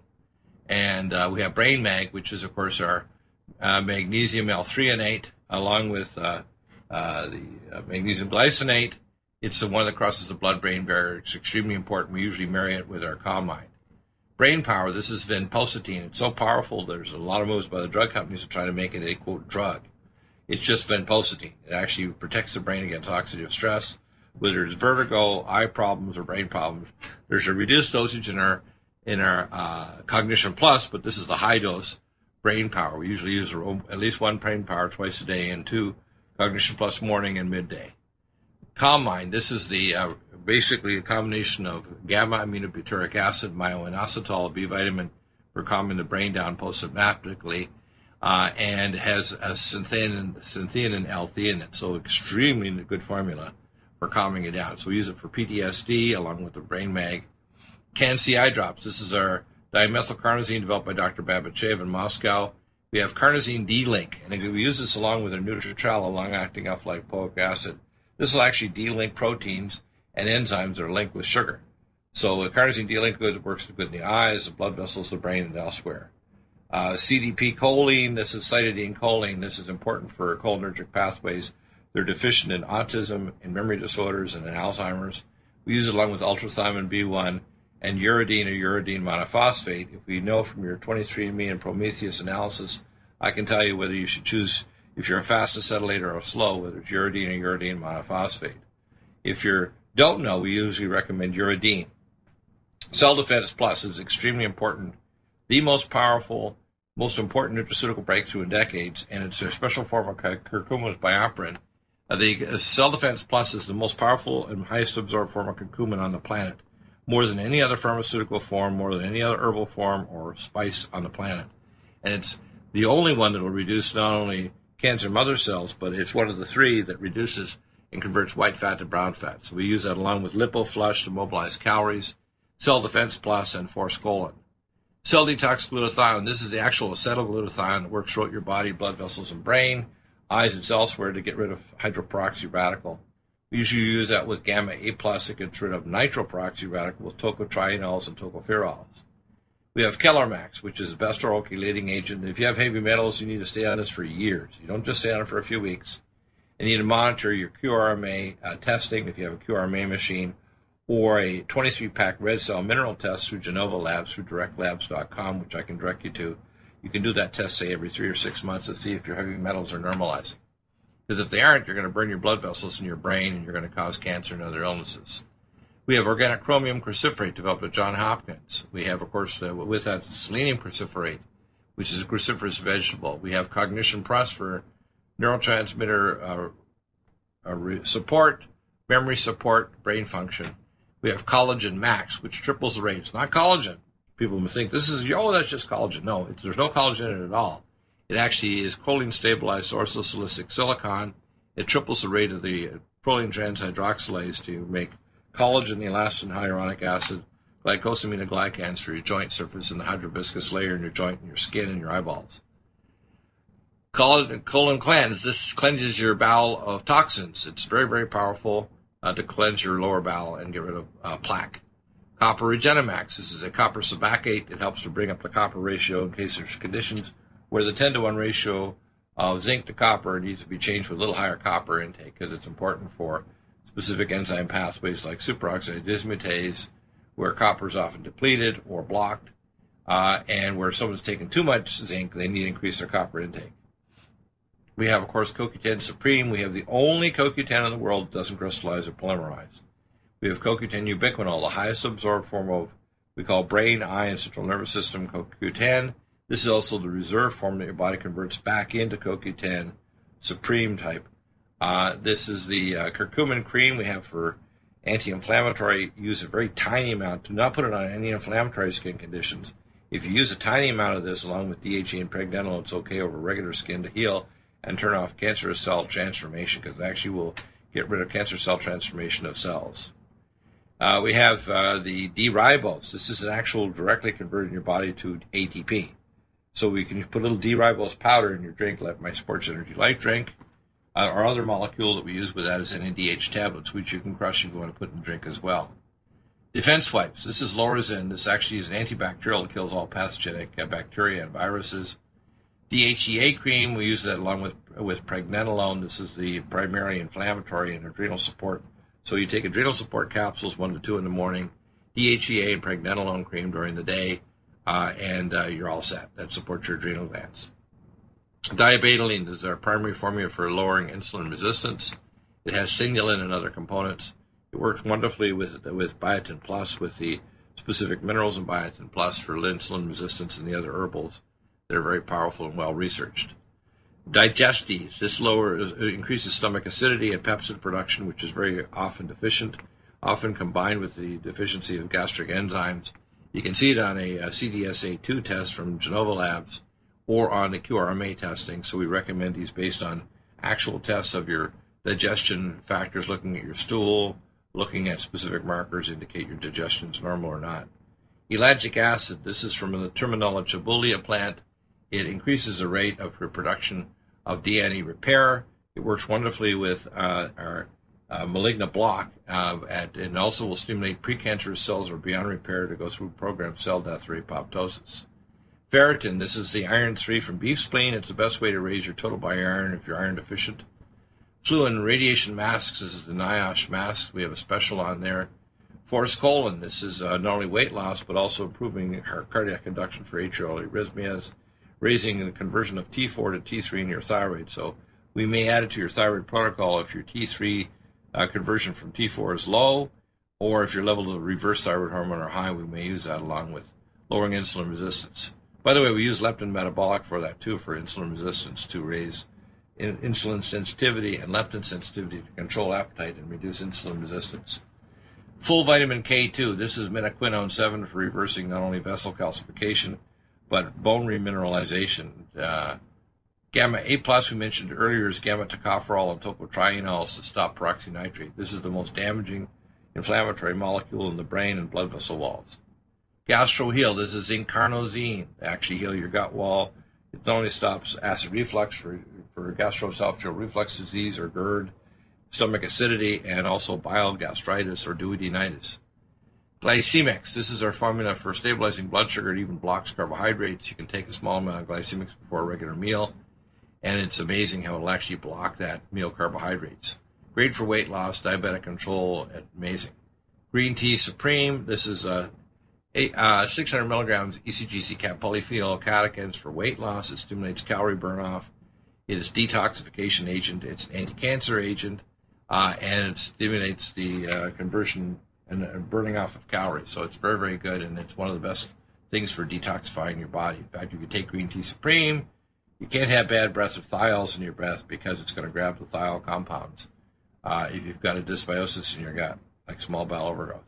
And uh, we have Brain Mag, which is, of course, our uh, magnesium L-threonate, along with uh, uh, the uh, magnesium glycinate. It's the one that crosses the blood-brain barrier. It's extremely important. We usually marry it with our Calm Mind. Brain Power, this is vinpocetine. It's so powerful, there's a lot of moves by the drug companies to try to make it a, quote, drug. It's just vinpocetine. It actually protects the brain against oxidative stress. Whether it's vertigo, eye problems, or brain problems, there's a reduced dosage in our in our uh, Cognition Plus, but this is the high-dose Brain Power. We usually use at least one Brain Power twice a day and two Cognition Plus morning and midday. Calm Mind, this is the uh, basically a combination of gamma-aminobutyric acid, myoinositol, a B vitamin for calming the brain down postsynaptically, uh, and has a synthein, synthein L-theanine, so extremely good formula for calming it down. So we use it for P T S D along with the Brain Mag. Can-C Eye Drops, this is our dimethylcarnosine developed by Doctor Babachev in Moscow. We have carnosine D-Link, and we use this along with our Nutritrel, a long-acting alpha-lipoic acid. This will actually de-link proteins and enzymes that are linked with sugar. So the carnosine D-Link good works good in the eyes, the blood vessels, the brain, and elsewhere. Uh, C D P choline, this is cytidine choline. This is important for cholinergic pathways. They're deficient in autism, in memory disorders, and in Alzheimer's. We use it along with ultrathymine B one and uridine or uridine monophosphate. If we know from your twenty-three and me and Prometheus analysis, I can tell you whether you should choose, if you're a fast acetylator or a slow, whether it's uridine or uridine monophosphate. If you don't know, we usually recommend uridine. Cell Defense Plus is extremely important, the most powerful, most important nutraceutical breakthrough in decades, and it's a special form of curcumin with BioPerin. Uh, the uh, Cell Defense Plus is the most powerful and highest absorbed form of curcumin on the planet, more than any other pharmaceutical form, more than any other herbal form or spice on the planet. And it's the only one that will reduce not only cancer mother cells, but it's one of the three that reduces and converts white fat to brown fat. So we use that along with LipoFlush to mobilize calories, Cell Defense Plus, and Forskolin. Cell Detox Glutathione, this is the actual acetylglutathione that works throughout your body, blood vessels, and brain, eyes, and elsewhere to get rid of hydroperoxy radical. We usually use that with gamma A plus that gets rid of nitroperoxy radical with tocotrienols and tocopherols. We have Kellermax, which is the best oral chelating agent. If you have heavy metals, you need to stay on this for years. You don't just stay on it for a few weeks. You need to monitor your Q R M A uh, testing if you have a Q R M A machine, or a twenty-three pack red cell mineral test through Genova Labs, through direct labs dot com, which I can direct you to. You can do that test, say, every three or six months to see if your heavy metals are normalizing. Because if they aren't, you're going to burn your blood vessels in your brain, and you're going to cause cancer and other illnesses. We have organic chromium cruciferate developed at Johns Hopkins. We have, of course, uh, with that, selenium cruciferate, which is a cruciferous vegetable. We have Cognition Plus for neurotransmitter uh, uh, re- support, memory support, brain function. We have Collagen Max, which triples the rate. It's not collagen. People may think this is, oh, that's just collagen. No, it's, there's no collagen in it at all. It actually is choline-stabilized orthosilicic silicon. It triples the rate of the proline transhydroxylase to make collagen, elastin, hyaluronic acid, glycosaminoglycans for your joint surface, and the hydroviscous layer in your joint and your skin and your eyeballs. Colon, colon cleanse. This cleanses your bowel of toxins. It's very, very powerful uh, to cleanse your lower bowel and get rid of uh, plaque. Copper Regenemax. This is a copper subacate. It helps to bring up the copper ratio in case there's conditions where the ten to one ratio of zinc to copper needs to be changed with a little higher copper intake, because it's important for specific enzyme pathways like superoxide dismutase, where copper is often depleted or blocked, uh, and where someone's taken too much zinc, they need to increase their copper intake. We have, of course, C O Q ten Supreme. We have the only C O Q ten in the world that doesn't crystallize or polymerize. We have C O Q ten Ubiquinol, the highest absorbed form of we call brain, eye, and central nervous system C O Q ten. This is also the reserve form that your body converts back into C O Q ten Supreme type. Uh, this is the uh, curcumin cream we have for anti-inflammatory. Use a very tiny amount. Do not put it on any inflammatory skin conditions. If you use a tiny amount of this along with D H E and pregnenolone, it's okay over regular skin to heal and turn off cancerous cell transformation, because it actually will get rid of cancer cell transformation of cells. Uh, we have uh, the D-ribose. This is an actual directly converting your body to A T P. So we can put a little D-ribose powder in your drink, like my Sports Energy Light drink. Uh, our other molecule that we use with that is N A D H tablets, which you can crush and go and put in the drink as well. Defense wipes. This is Lorazin. This actually is an antibacterial. It kills all pathogenic uh, bacteria and viruses. D H E A cream, we use that along with with pregnenolone. This is the primarily inflammatory and adrenal support. So you take adrenal support capsules one to two in the morning, D H E A and pregnenolone cream during the day, uh, and uh, you're all set. That supports your adrenal glands. Diabetoline is our primary formula for lowering insulin resistance. It has sinulin and other components. It works wonderfully with with Biotin Plus, with the specific minerals in Biotin Plus for insulin resistance and the other herbals. They're very powerful and well researched. Digestes. This lowers, increases stomach acidity and pepsin production, which is very often deficient, often combined with the deficiency of gastric enzymes. You can see it on a, a C D S A two test from Genova Labs or on the Q R M A testing. So we recommend these based on actual tests of your digestion factors, looking at your stool, looking at specific markers indicate your digestion is normal or not. Ellagic acid. This is from the Terminella chabulia plant. It increases the rate of production of D N A repair. It works wonderfully with uh, our uh, malignant block, uh, at, and also will stimulate precancerous cells or beyond repair to go through programmed cell death or apoptosis. Ferritin. This is the iron three from beef spleen. It's the best way to raise your total body iron if you're iron deficient. Fluid and radiation masks. This is the NIOSH mask. We have a special on there. Forskolin. This is uh, not only weight loss, but also improving cardiac conduction for atrial arrhythmias, raising the conversion of T four to T three in your thyroid. So we may add it to your thyroid protocol if your T three uh, conversion from T four is low, or if your levels of reverse thyroid hormone are high, we may use that along with lowering insulin resistance. By the way, we use leptin metabolic for that too, for insulin resistance, to raise in- insulin sensitivity and leptin sensitivity to control appetite and reduce insulin resistance. Full vitamin K two. This is minoquinone seven for reversing not only vessel calcification, but bone remineralization. Uh, gamma A plus we mentioned earlier is gamma tocopherol and tocotrienols to stop peroxynitrate. This is the most damaging inflammatory molecule in the brain and blood vessel walls. GastroHeal. This is zinc carnosine to actually heal your gut wall. It not only stops acid reflux for, for gastroesophageal reflux disease or GERD, stomach acidity, and also bile gastritis or duodenitis. Glycemics. This is our formula for stabilizing blood sugar. It even blocks carbohydrates. You can take a small amount of glycemics before a regular meal, and it's amazing how it'll actually block that meal carbohydrates. Great for weight loss, diabetic control, amazing. Green Tea Supreme. This is a, a uh, six hundred milligrams E C G C cap polyphenol catechins for weight loss. It stimulates calorie burn off. It is detoxification agent. It's an anti-cancer agent, uh, and it stimulates the uh, conversion and burning off of calories. So it's very, very good, and it's one of the best things for detoxifying your body. In fact, if you take Green Tea Supreme, you can't have bad breath of thiols in your breath because it's going to grab the thiol compounds uh, if you've got a dysbiosis in your gut, like small bowel overgrowth.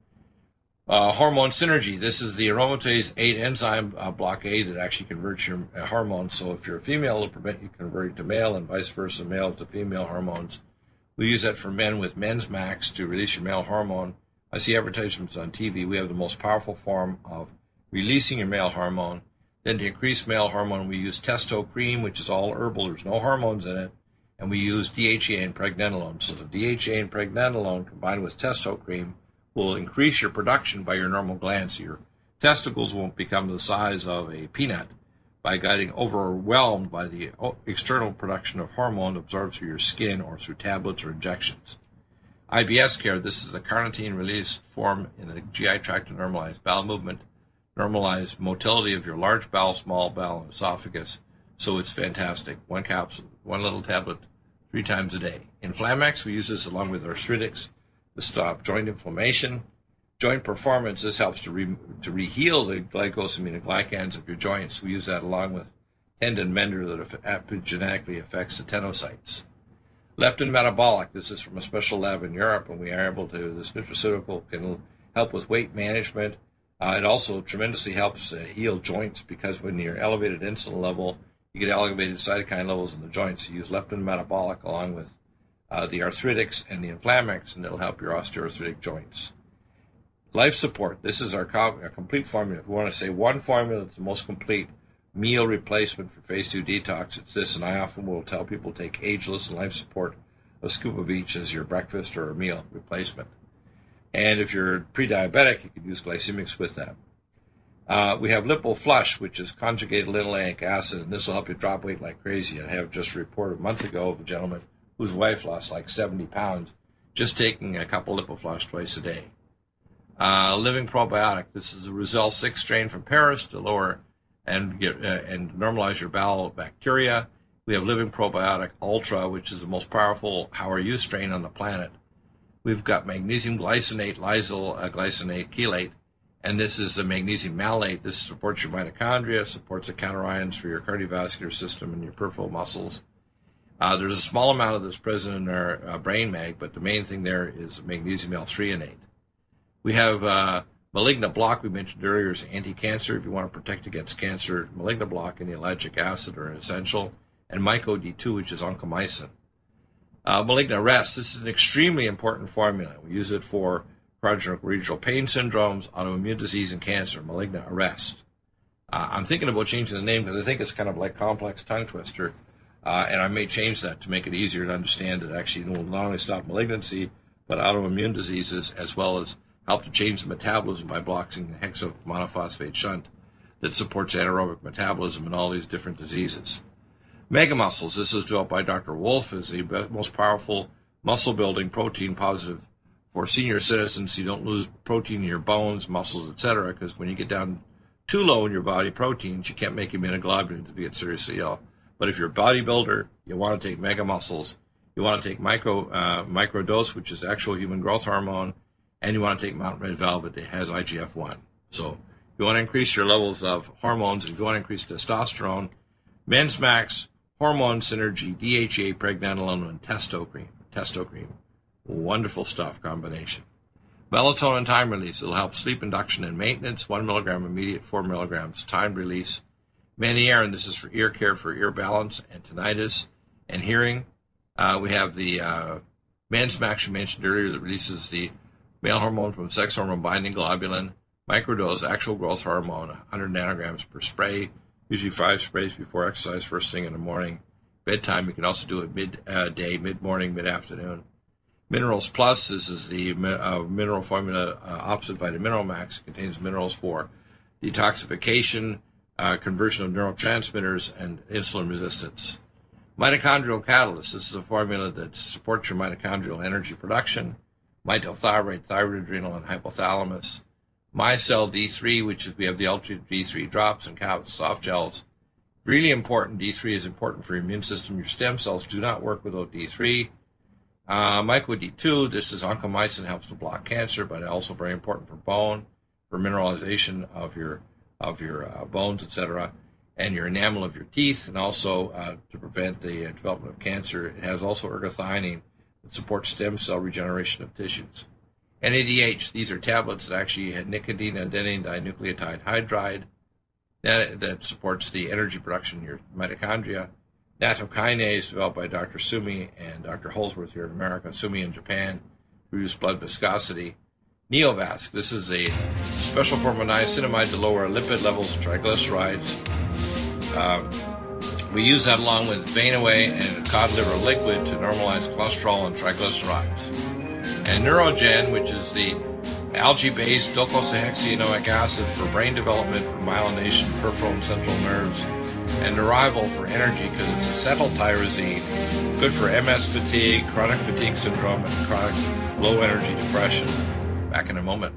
Uh, hormone synergy. This is the aromatase eight enzyme uh, blockade that actually converts your uh, hormones. So if you're a female, it'll prevent you converting to male, and vice versa, male to female hormones We use that for men with Men's Max to release your male hormone. I see advertisements on T V. We have the most powerful form of releasing your male hormone. Then to increase male hormone, we use Testo Cream, which is all herbal. There's no hormones in it. And we use D H E A and pregnenolone. So the D H E A and pregnenolone combined with Testo Cream will increase your production by your normal glands. So your testicles won't become the size of a peanut by getting overwhelmed by the external production of hormone absorbed through your skin or through tablets or injections. I B S care, this is a carnitine release form in the G I tract to normalize bowel movement, normalize motility of your large bowel, small bowel, and esophagus. So it's fantastic. One capsule, one little tablet, three times a day. Inflamex, we use this along with arthritics to stop joint inflammation. Joint performance, this helps to re, to reheal the glycosaminoglycans of your joints. We use that along with tendon mender that epigenetically affects the tenocytes. Leptin metabolic, this is from a special lab in Europe, and we are able to, this nutraceutical can help with weight management. Uh, it also tremendously helps uh, heal joints because when you're elevated insulin level, you get elevated cytokine levels in the joints. You use leptin metabolic along with uh, the arthritics and the inflamex, and it'll help your osteoarthritic joints. Life support, this is our, co- our complete formula. If we want to say one formula that's the most complete meal replacement for phase two detox, it's this, and I often will tell people take Ageless and Life Support, a scoop of each as your breakfast or a meal replacement. And if you're pre-diabetic, you can use glycemics with that. Uh, we have Lipo Flush, which is conjugated linoleic acid, and this will help you drop weight like crazy. I have just a report a month ago of a gentleman whose wife lost like seventy pounds just taking a couple Lipo Flush twice a day. Uh, Living Probiotic, this is a Rizal six strain from Paris to lower and get uh, and normalize your bowel bacteria. We have Living Probiotic Ultra, which is the most powerful How Are You strain on the planet. We've got magnesium glycinate, lysyl uh, glycinate chelate, and this is a magnesium malate. This supports your mitochondria, supports the counterions for your cardiovascular system and your peripheral muscles. Uh, there's a small amount of this present in our uh, brain mag, but the main thing there is magnesium L-threonate. We have uh, Maligna Block, we mentioned earlier, is anti-cancer. If you want to protect against cancer, Maligna Block and the ellagic acid are essential. And Myco D two, which is oncomycin. Uh, Maligna Rest, this is an extremely important formula. We use it for chronic regional pain syndromes, autoimmune disease, and cancer. Maligna Arrest. Uh, I'm thinking about changing the name because I think it's kind of like complex tongue twister, uh, and I may change that to make it easier to understand. It actually will not only stop malignancy, but autoimmune diseases, as well as help to change the metabolism by blocking the hexamonophosphate shunt that supports anaerobic metabolism in all these different diseases. Mega Muscles, this is developed by Doctor Wolf, is the most powerful muscle-building protein positive for senior citizens so you don't lose protein in your bones, muscles, et cetera, because when you get down too low in your body proteins, you can't make immunoglobulins to get seriously ill. But if you're a bodybuilder, you want to take Mega Muscles, you want to take micro, uh, microdose, which is actual human growth hormone, and you want to take Mountain Red Velvet, it has I G F one. So if you want to increase your levels of hormones, if you want to increase testosterone, Men's Max, Hormone Synergy, D H E A, pregnenolone, and Testo Cream. Testo Cream. Wonderful stuff combination. Melatonin time release. It'll help sleep induction and maintenance. One milligram immediate, four milligrams time release. Meniere, and this is for ear care for ear balance and tinnitus and hearing. Uh, we have the uh, Men's Max you mentioned earlier that releases the male hormone from sex hormone binding globulin. Microdose, actual growth hormone, one hundred nanograms per spray. Usually five sprays before exercise, first thing in the morning. Bedtime, you can also do it mid-day, mid-morning, mid-afternoon. Minerals Plus, this is the uh, mineral formula uh, opposite Vitamin Mineral Max. It contains minerals for detoxification, uh, conversion of neurotransmitters, and insulin resistance. Mitochondrial Catalyst, this is a formula that supports your mitochondrial energy production. Mitothyroid, thyroid, adrenal, and hypothalamus. MyCell D three, which is, we have the Ultra D three drops and soft gels. Really important. D three is important for your immune system. Your stem cells do not work without D three. Uh, Myco D two, this is oncomycin, helps to block cancer, but also very important for bone, for mineralization of your of your uh, bones, et cetera, and your enamel of your teeth, and also uh, to prevent the uh, development of cancer. It has also ergothioneine that supports stem cell regeneration of tissues. N A D H, these are tablets that actually have nicotine adenine dinucleotide hydride that, that supports the energy production in your mitochondria. Nattokinase, developed by Doctor Sumi and Doctor Holsworth here in America, Sumi in Japan, reduce blood viscosity. Neovasc, this is a special form of niacinamide to lower lipid levels of triglycerides. Um, we use that along with Vein-Away and cod liver liquid to normalize cholesterol and triglycerides. And Neurogen, which is the algae-based docosahexaenoic acid for brain development, for myelination, peripheral and central nerves, and Neurival for energy because it's acetyltyrosine, good for M S fatigue, chronic fatigue syndrome, and chronic low-energy depression. Back in a moment.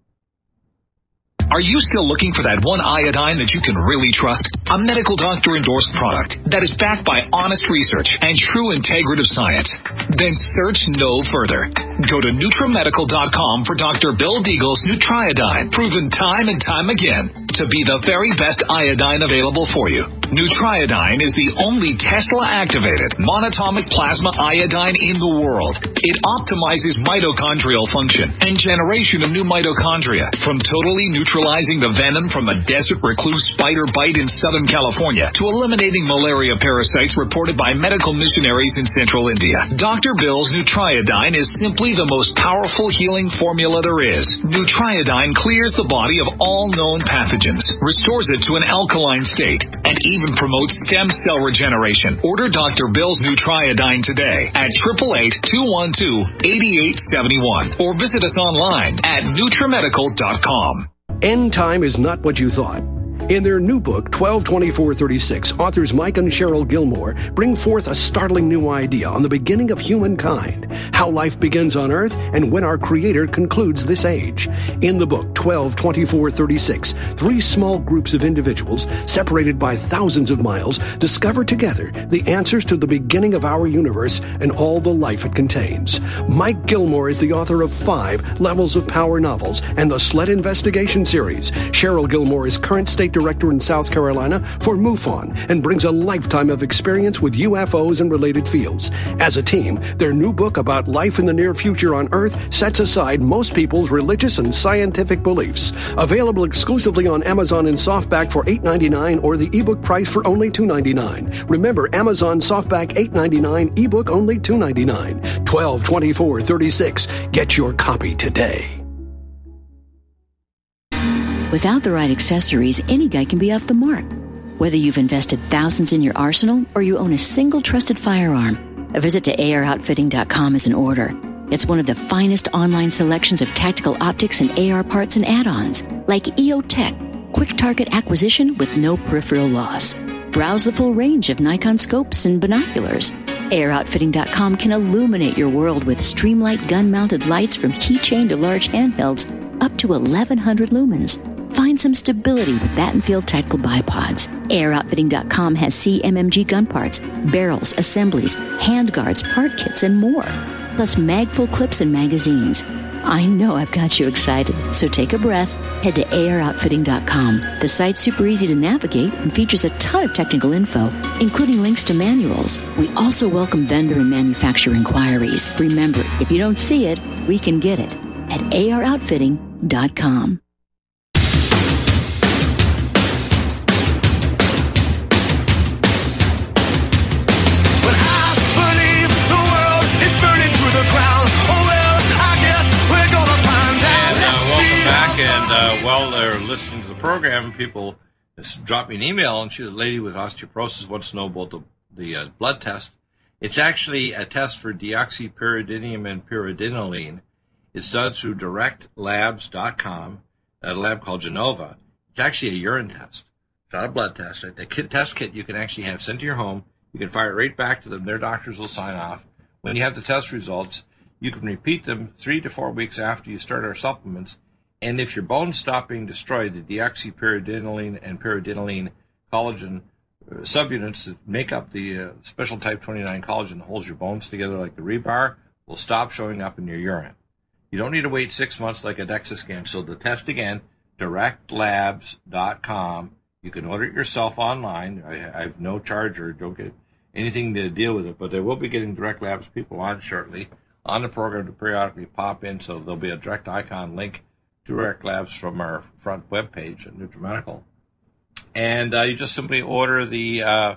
Are you still looking for that one iodine that you can really trust? A medical doctor endorsed product that is backed by honest research and true integrative science? Then search no further. Go to Nutramedical dot com for Doctor Bill Deagle's Nutriodine, proven time and time again to be the very best iodine available for you. Nutriodine is the only Tesla-activated monatomic plasma iodine in the world. It optimizes mitochondrial function and generation of new mitochondria, from totally neutralizing the venom from a desert recluse spider bite in Southern California to eliminating malaria parasites reported by medical missionaries in central India. Doctor Bill's Nutriodine is simply the most powerful healing formula there is. Nutriodine clears the body of all known pathogens, restores it to an alkaline state, and even promotes stem cell regeneration. Order Doctor Bill's Nutriodine today at eight eight eight, two one two, eight eight seven one or visit us online at Nutramedical dot com. End time is not what you thought. In their new book, twelve twenty-four thirty-six, authors Mike and Cheryl Gilmore bring forth a startling new idea on the beginning of humankind, how life begins on Earth, and when our Creator concludes this age. In the book, twelve twenty-four thirty-six, three small groups of individuals, separated by thousands of miles, discover together the answers to the beginning of our universe and all the life it contains. Mike Gilmore is the author of five Levels of Power novels and the Sled Investigation series. Cheryl Gilmore is current state director in South Carolina for MUFON and brings a lifetime of experience with U F Os and related fields. As a team, their new book about life in the near future on Earth sets aside most people's religious and scientific beliefs. Available exclusively on Amazon in softback for eight dollars and ninety-nine cents or the ebook price for only two dollars and ninety-nine cents. Remember, Amazon softback eight dollars and ninety-nine cents, ebook only two dollars and ninety-nine cents. twelve twenty-four thirty-six. Get your copy today. Without the right accessories, any guy can be off the mark. Whether you've invested thousands in your arsenal or you own a single trusted firearm, a visit to A R outfitting dot com is in order. It's one of the finest online selections of tactical optics and A R parts and add-ons, like E O Tech, quick target acquisition with no peripheral loss. Browse the full range of Nikon scopes and binoculars. A R outfitting dot com can illuminate your world with Streamlight gun-mounted lights from keychain to large handhelds up to eleven hundred lumens. Find some stability with Battenfield Tactical Bipods. A R outfitting dot com has C M M G gun parts, barrels, assemblies, handguards, part kits, and more. Plus mag-full clips and magazines. I know I've got you excited, so take a breath. Head to A R outfitting dot com. The site's super easy to navigate and features a ton of technical info, including links to manuals. We also welcome vendor and manufacturer inquiries. Remember, if you don't see it, we can get it at A R outfitting dot com. And uh, while they're listening to the program, people just drop me an email, and she, a lady with osteoporosis wants to know about the, the uh, blood test. It's actually a test for deoxypyridinium and pyridinoline. It's done through direct labs dot com, a lab called Genova. It's actually a urine test. It's not a blood test. The kit, test kit you can actually have sent to your home. You can fire it right back to them. Their doctors will sign off. When you have the test results, you can repeat them three to four weeks after you start our supplements. And if your bones stop being destroyed, the deoxypyridinoline and pyridinoline collagen uh, subunits that make up the uh, special type twenty-nine collagen that holds your bones together like the rebar will stop showing up in your urine. You don't need to wait six months like a DEXA scan. So the test again, direct labs dot com. You can order it yourself online. I, I have no charge or don't get anything to deal with it, but they will be getting Direct Labs people on shortly on the program to periodically pop in. So there'll be a direct icon link Direct Labs from our front web page at NutriMedical. And uh, you just simply order the uh,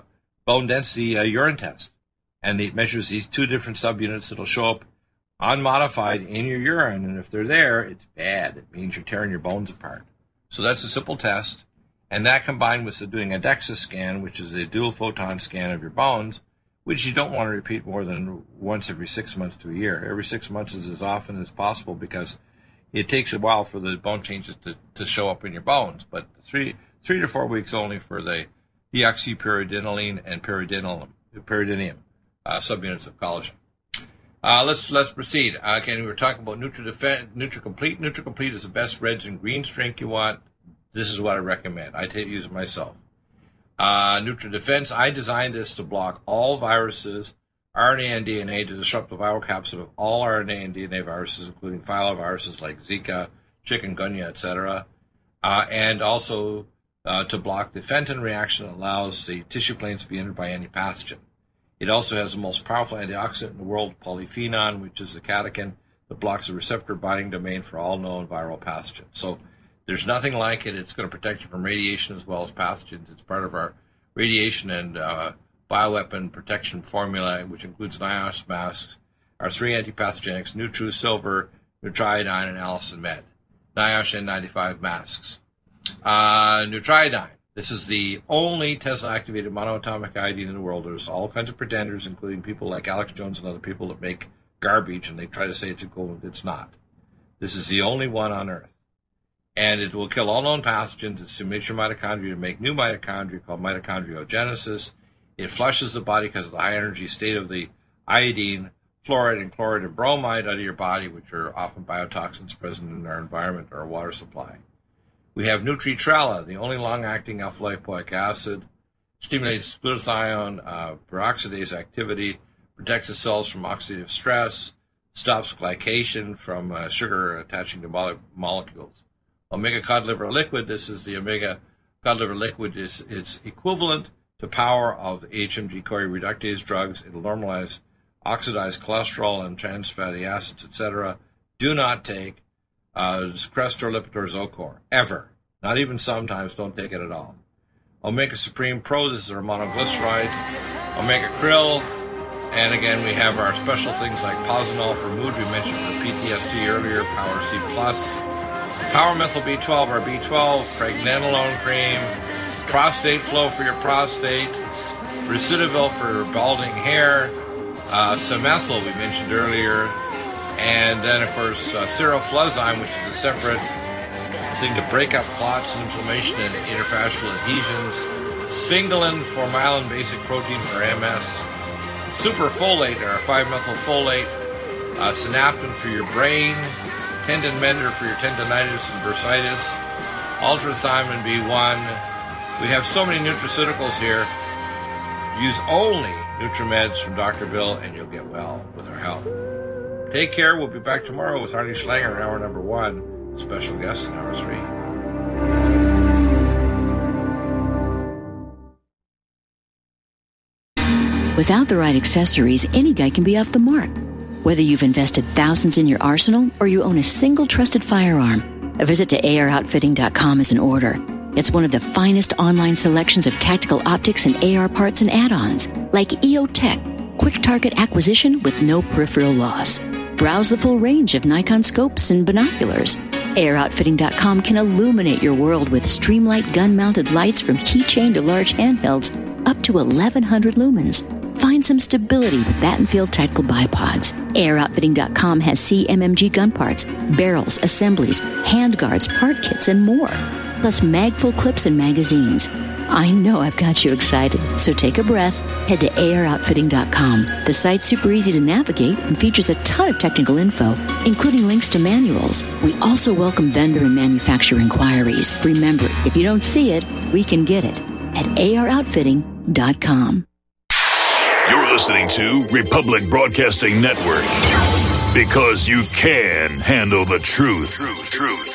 bone density uh, urine test. And it measures these two different subunits that'll show up unmodified in your urine. And if they're there, it's bad. It means you're tearing your bones apart. So that's a simple test. And that combined with the doing a DEXA scan, which is a dual photon scan of your bones, which you don't want to repeat more than once every six months to a year. Every six months is as often as possible because it takes a while for the bone changes to, to show up in your bones. But three three to four weeks only for the deoxypyridinoline and pyridinal, pyridinium uh, subunits of collagen. Uh, let's let's proceed. Uh, again, we were talking about NutriDefense, NutriComplete. NutriComplete is the best reds and greens drink you want. This is what I recommend. I take use it myself. Uh, NutriDefense, I designed this to block all viruses, R N A and D N A, to disrupt the viral capsid of all R N A and D N A viruses, including filoviruses like Zika, chikungunya, et cetera, uh, and also uh, to block the Fenton reaction that allows the tissue planes to be entered by any pathogen. It also has the most powerful antioxidant in the world, polyphenol, which is a catechin that blocks the receptor binding domain for all known viral pathogens. So there's nothing like it. It's going to protect you from radiation as well as pathogens. It's part of our radiation and uh, bioweapon protection formula, which includes NIOSH masks, our three antipathogenics, Nutru, Silver, Nutriodine, and Allison Med. NIOSH N ninety-five masks. Uh, Nutriodine. This is the only Tesla-activated monoatomic iodine in the world. There's all kinds of pretenders, including people like Alex Jones and other people that make garbage, and they try to say it's a gold. It's not. This is the only one on Earth. And it will kill all known pathogens. It stimulates your mitochondria to make new mitochondria called mitochondriogenesis. It flushes the body because of the high-energy state of the iodine, fluoride, and chloride, and bromide out of your body, which are often biotoxins present in our environment or our water supply. We have Nutritrella, the only long-acting alpha-lipoic acid, stimulates glutathione uh, peroxidase activity, protects the cells from oxidative stress, stops glycation from uh, sugar attaching to mole- molecules. Omega cod liver liquid, this is the omega cod liver liquid, is it's equivalent to power of H M G CoA reductase drugs. It'll normalize oxidized cholesterol and trans fatty acids, et cetera. Do not take uh, Crestor, Lipitor, Zocor, ever. Not even sometimes, don't take it at all. Omega Supreme Pro, this is our monoglyceride. Omega Krill, and again, we have our special things like Posinol for mood, we mentioned for P T S D earlier, Power C Plus. Power Methyl B twelve or B twelve, Pregnenolone cream, Prostate Flow for your prostate, Recidivil for balding hair, uh, Semethyl we mentioned earlier, and then of course uh, Seroflozyme, which is a separate thing to break up clots and inflammation and interfascial adhesions, Sphingolin for myelin basic protein for M S, Superfolate or five-methylfolate, uh, Synaptin for your brain, Tendon Mender for your tendonitis and bursitis, Ultrathymine B one. We have so many nutraceuticals here. Use only NutriMeds from Doctor Bill and you'll get well with our help. Take care. We'll be back tomorrow with Arnie Schlanger in hour number one. Special guest in hour three. Without the right accessories, any guy can be off the mark. Whether you've invested thousands in your arsenal or you own a single trusted firearm, a visit to A R outfitting dot com is in order. It's one of the finest online selections of tactical optics and A R parts and add-ons, like E O Tech, quick target acquisition with no peripheral loss. Browse the full range of Nikon scopes and binoculars. A R outfitting dot com can illuminate your world with Streamlight gun-mounted lights from keychain to large handhelds, up to eleven hundred lumens. Find some stability with Battenfield Tactical Bipods. A R outfitting dot com has C M M G gun parts, barrels, assemblies, handguards, part kits, and more. Plus magful clips and magazines. I know I've got you excited, so take a breath. Head to A R outfitting dot com. The site's super easy to navigate and features a ton of technical info, including links to manuals. We also welcome vendor and manufacturer inquiries. Remember, if you don't see it, we can get it at A R outfitting dot com. You're listening to Republic Broadcasting Network, because you can handle the truth. Truth, truth.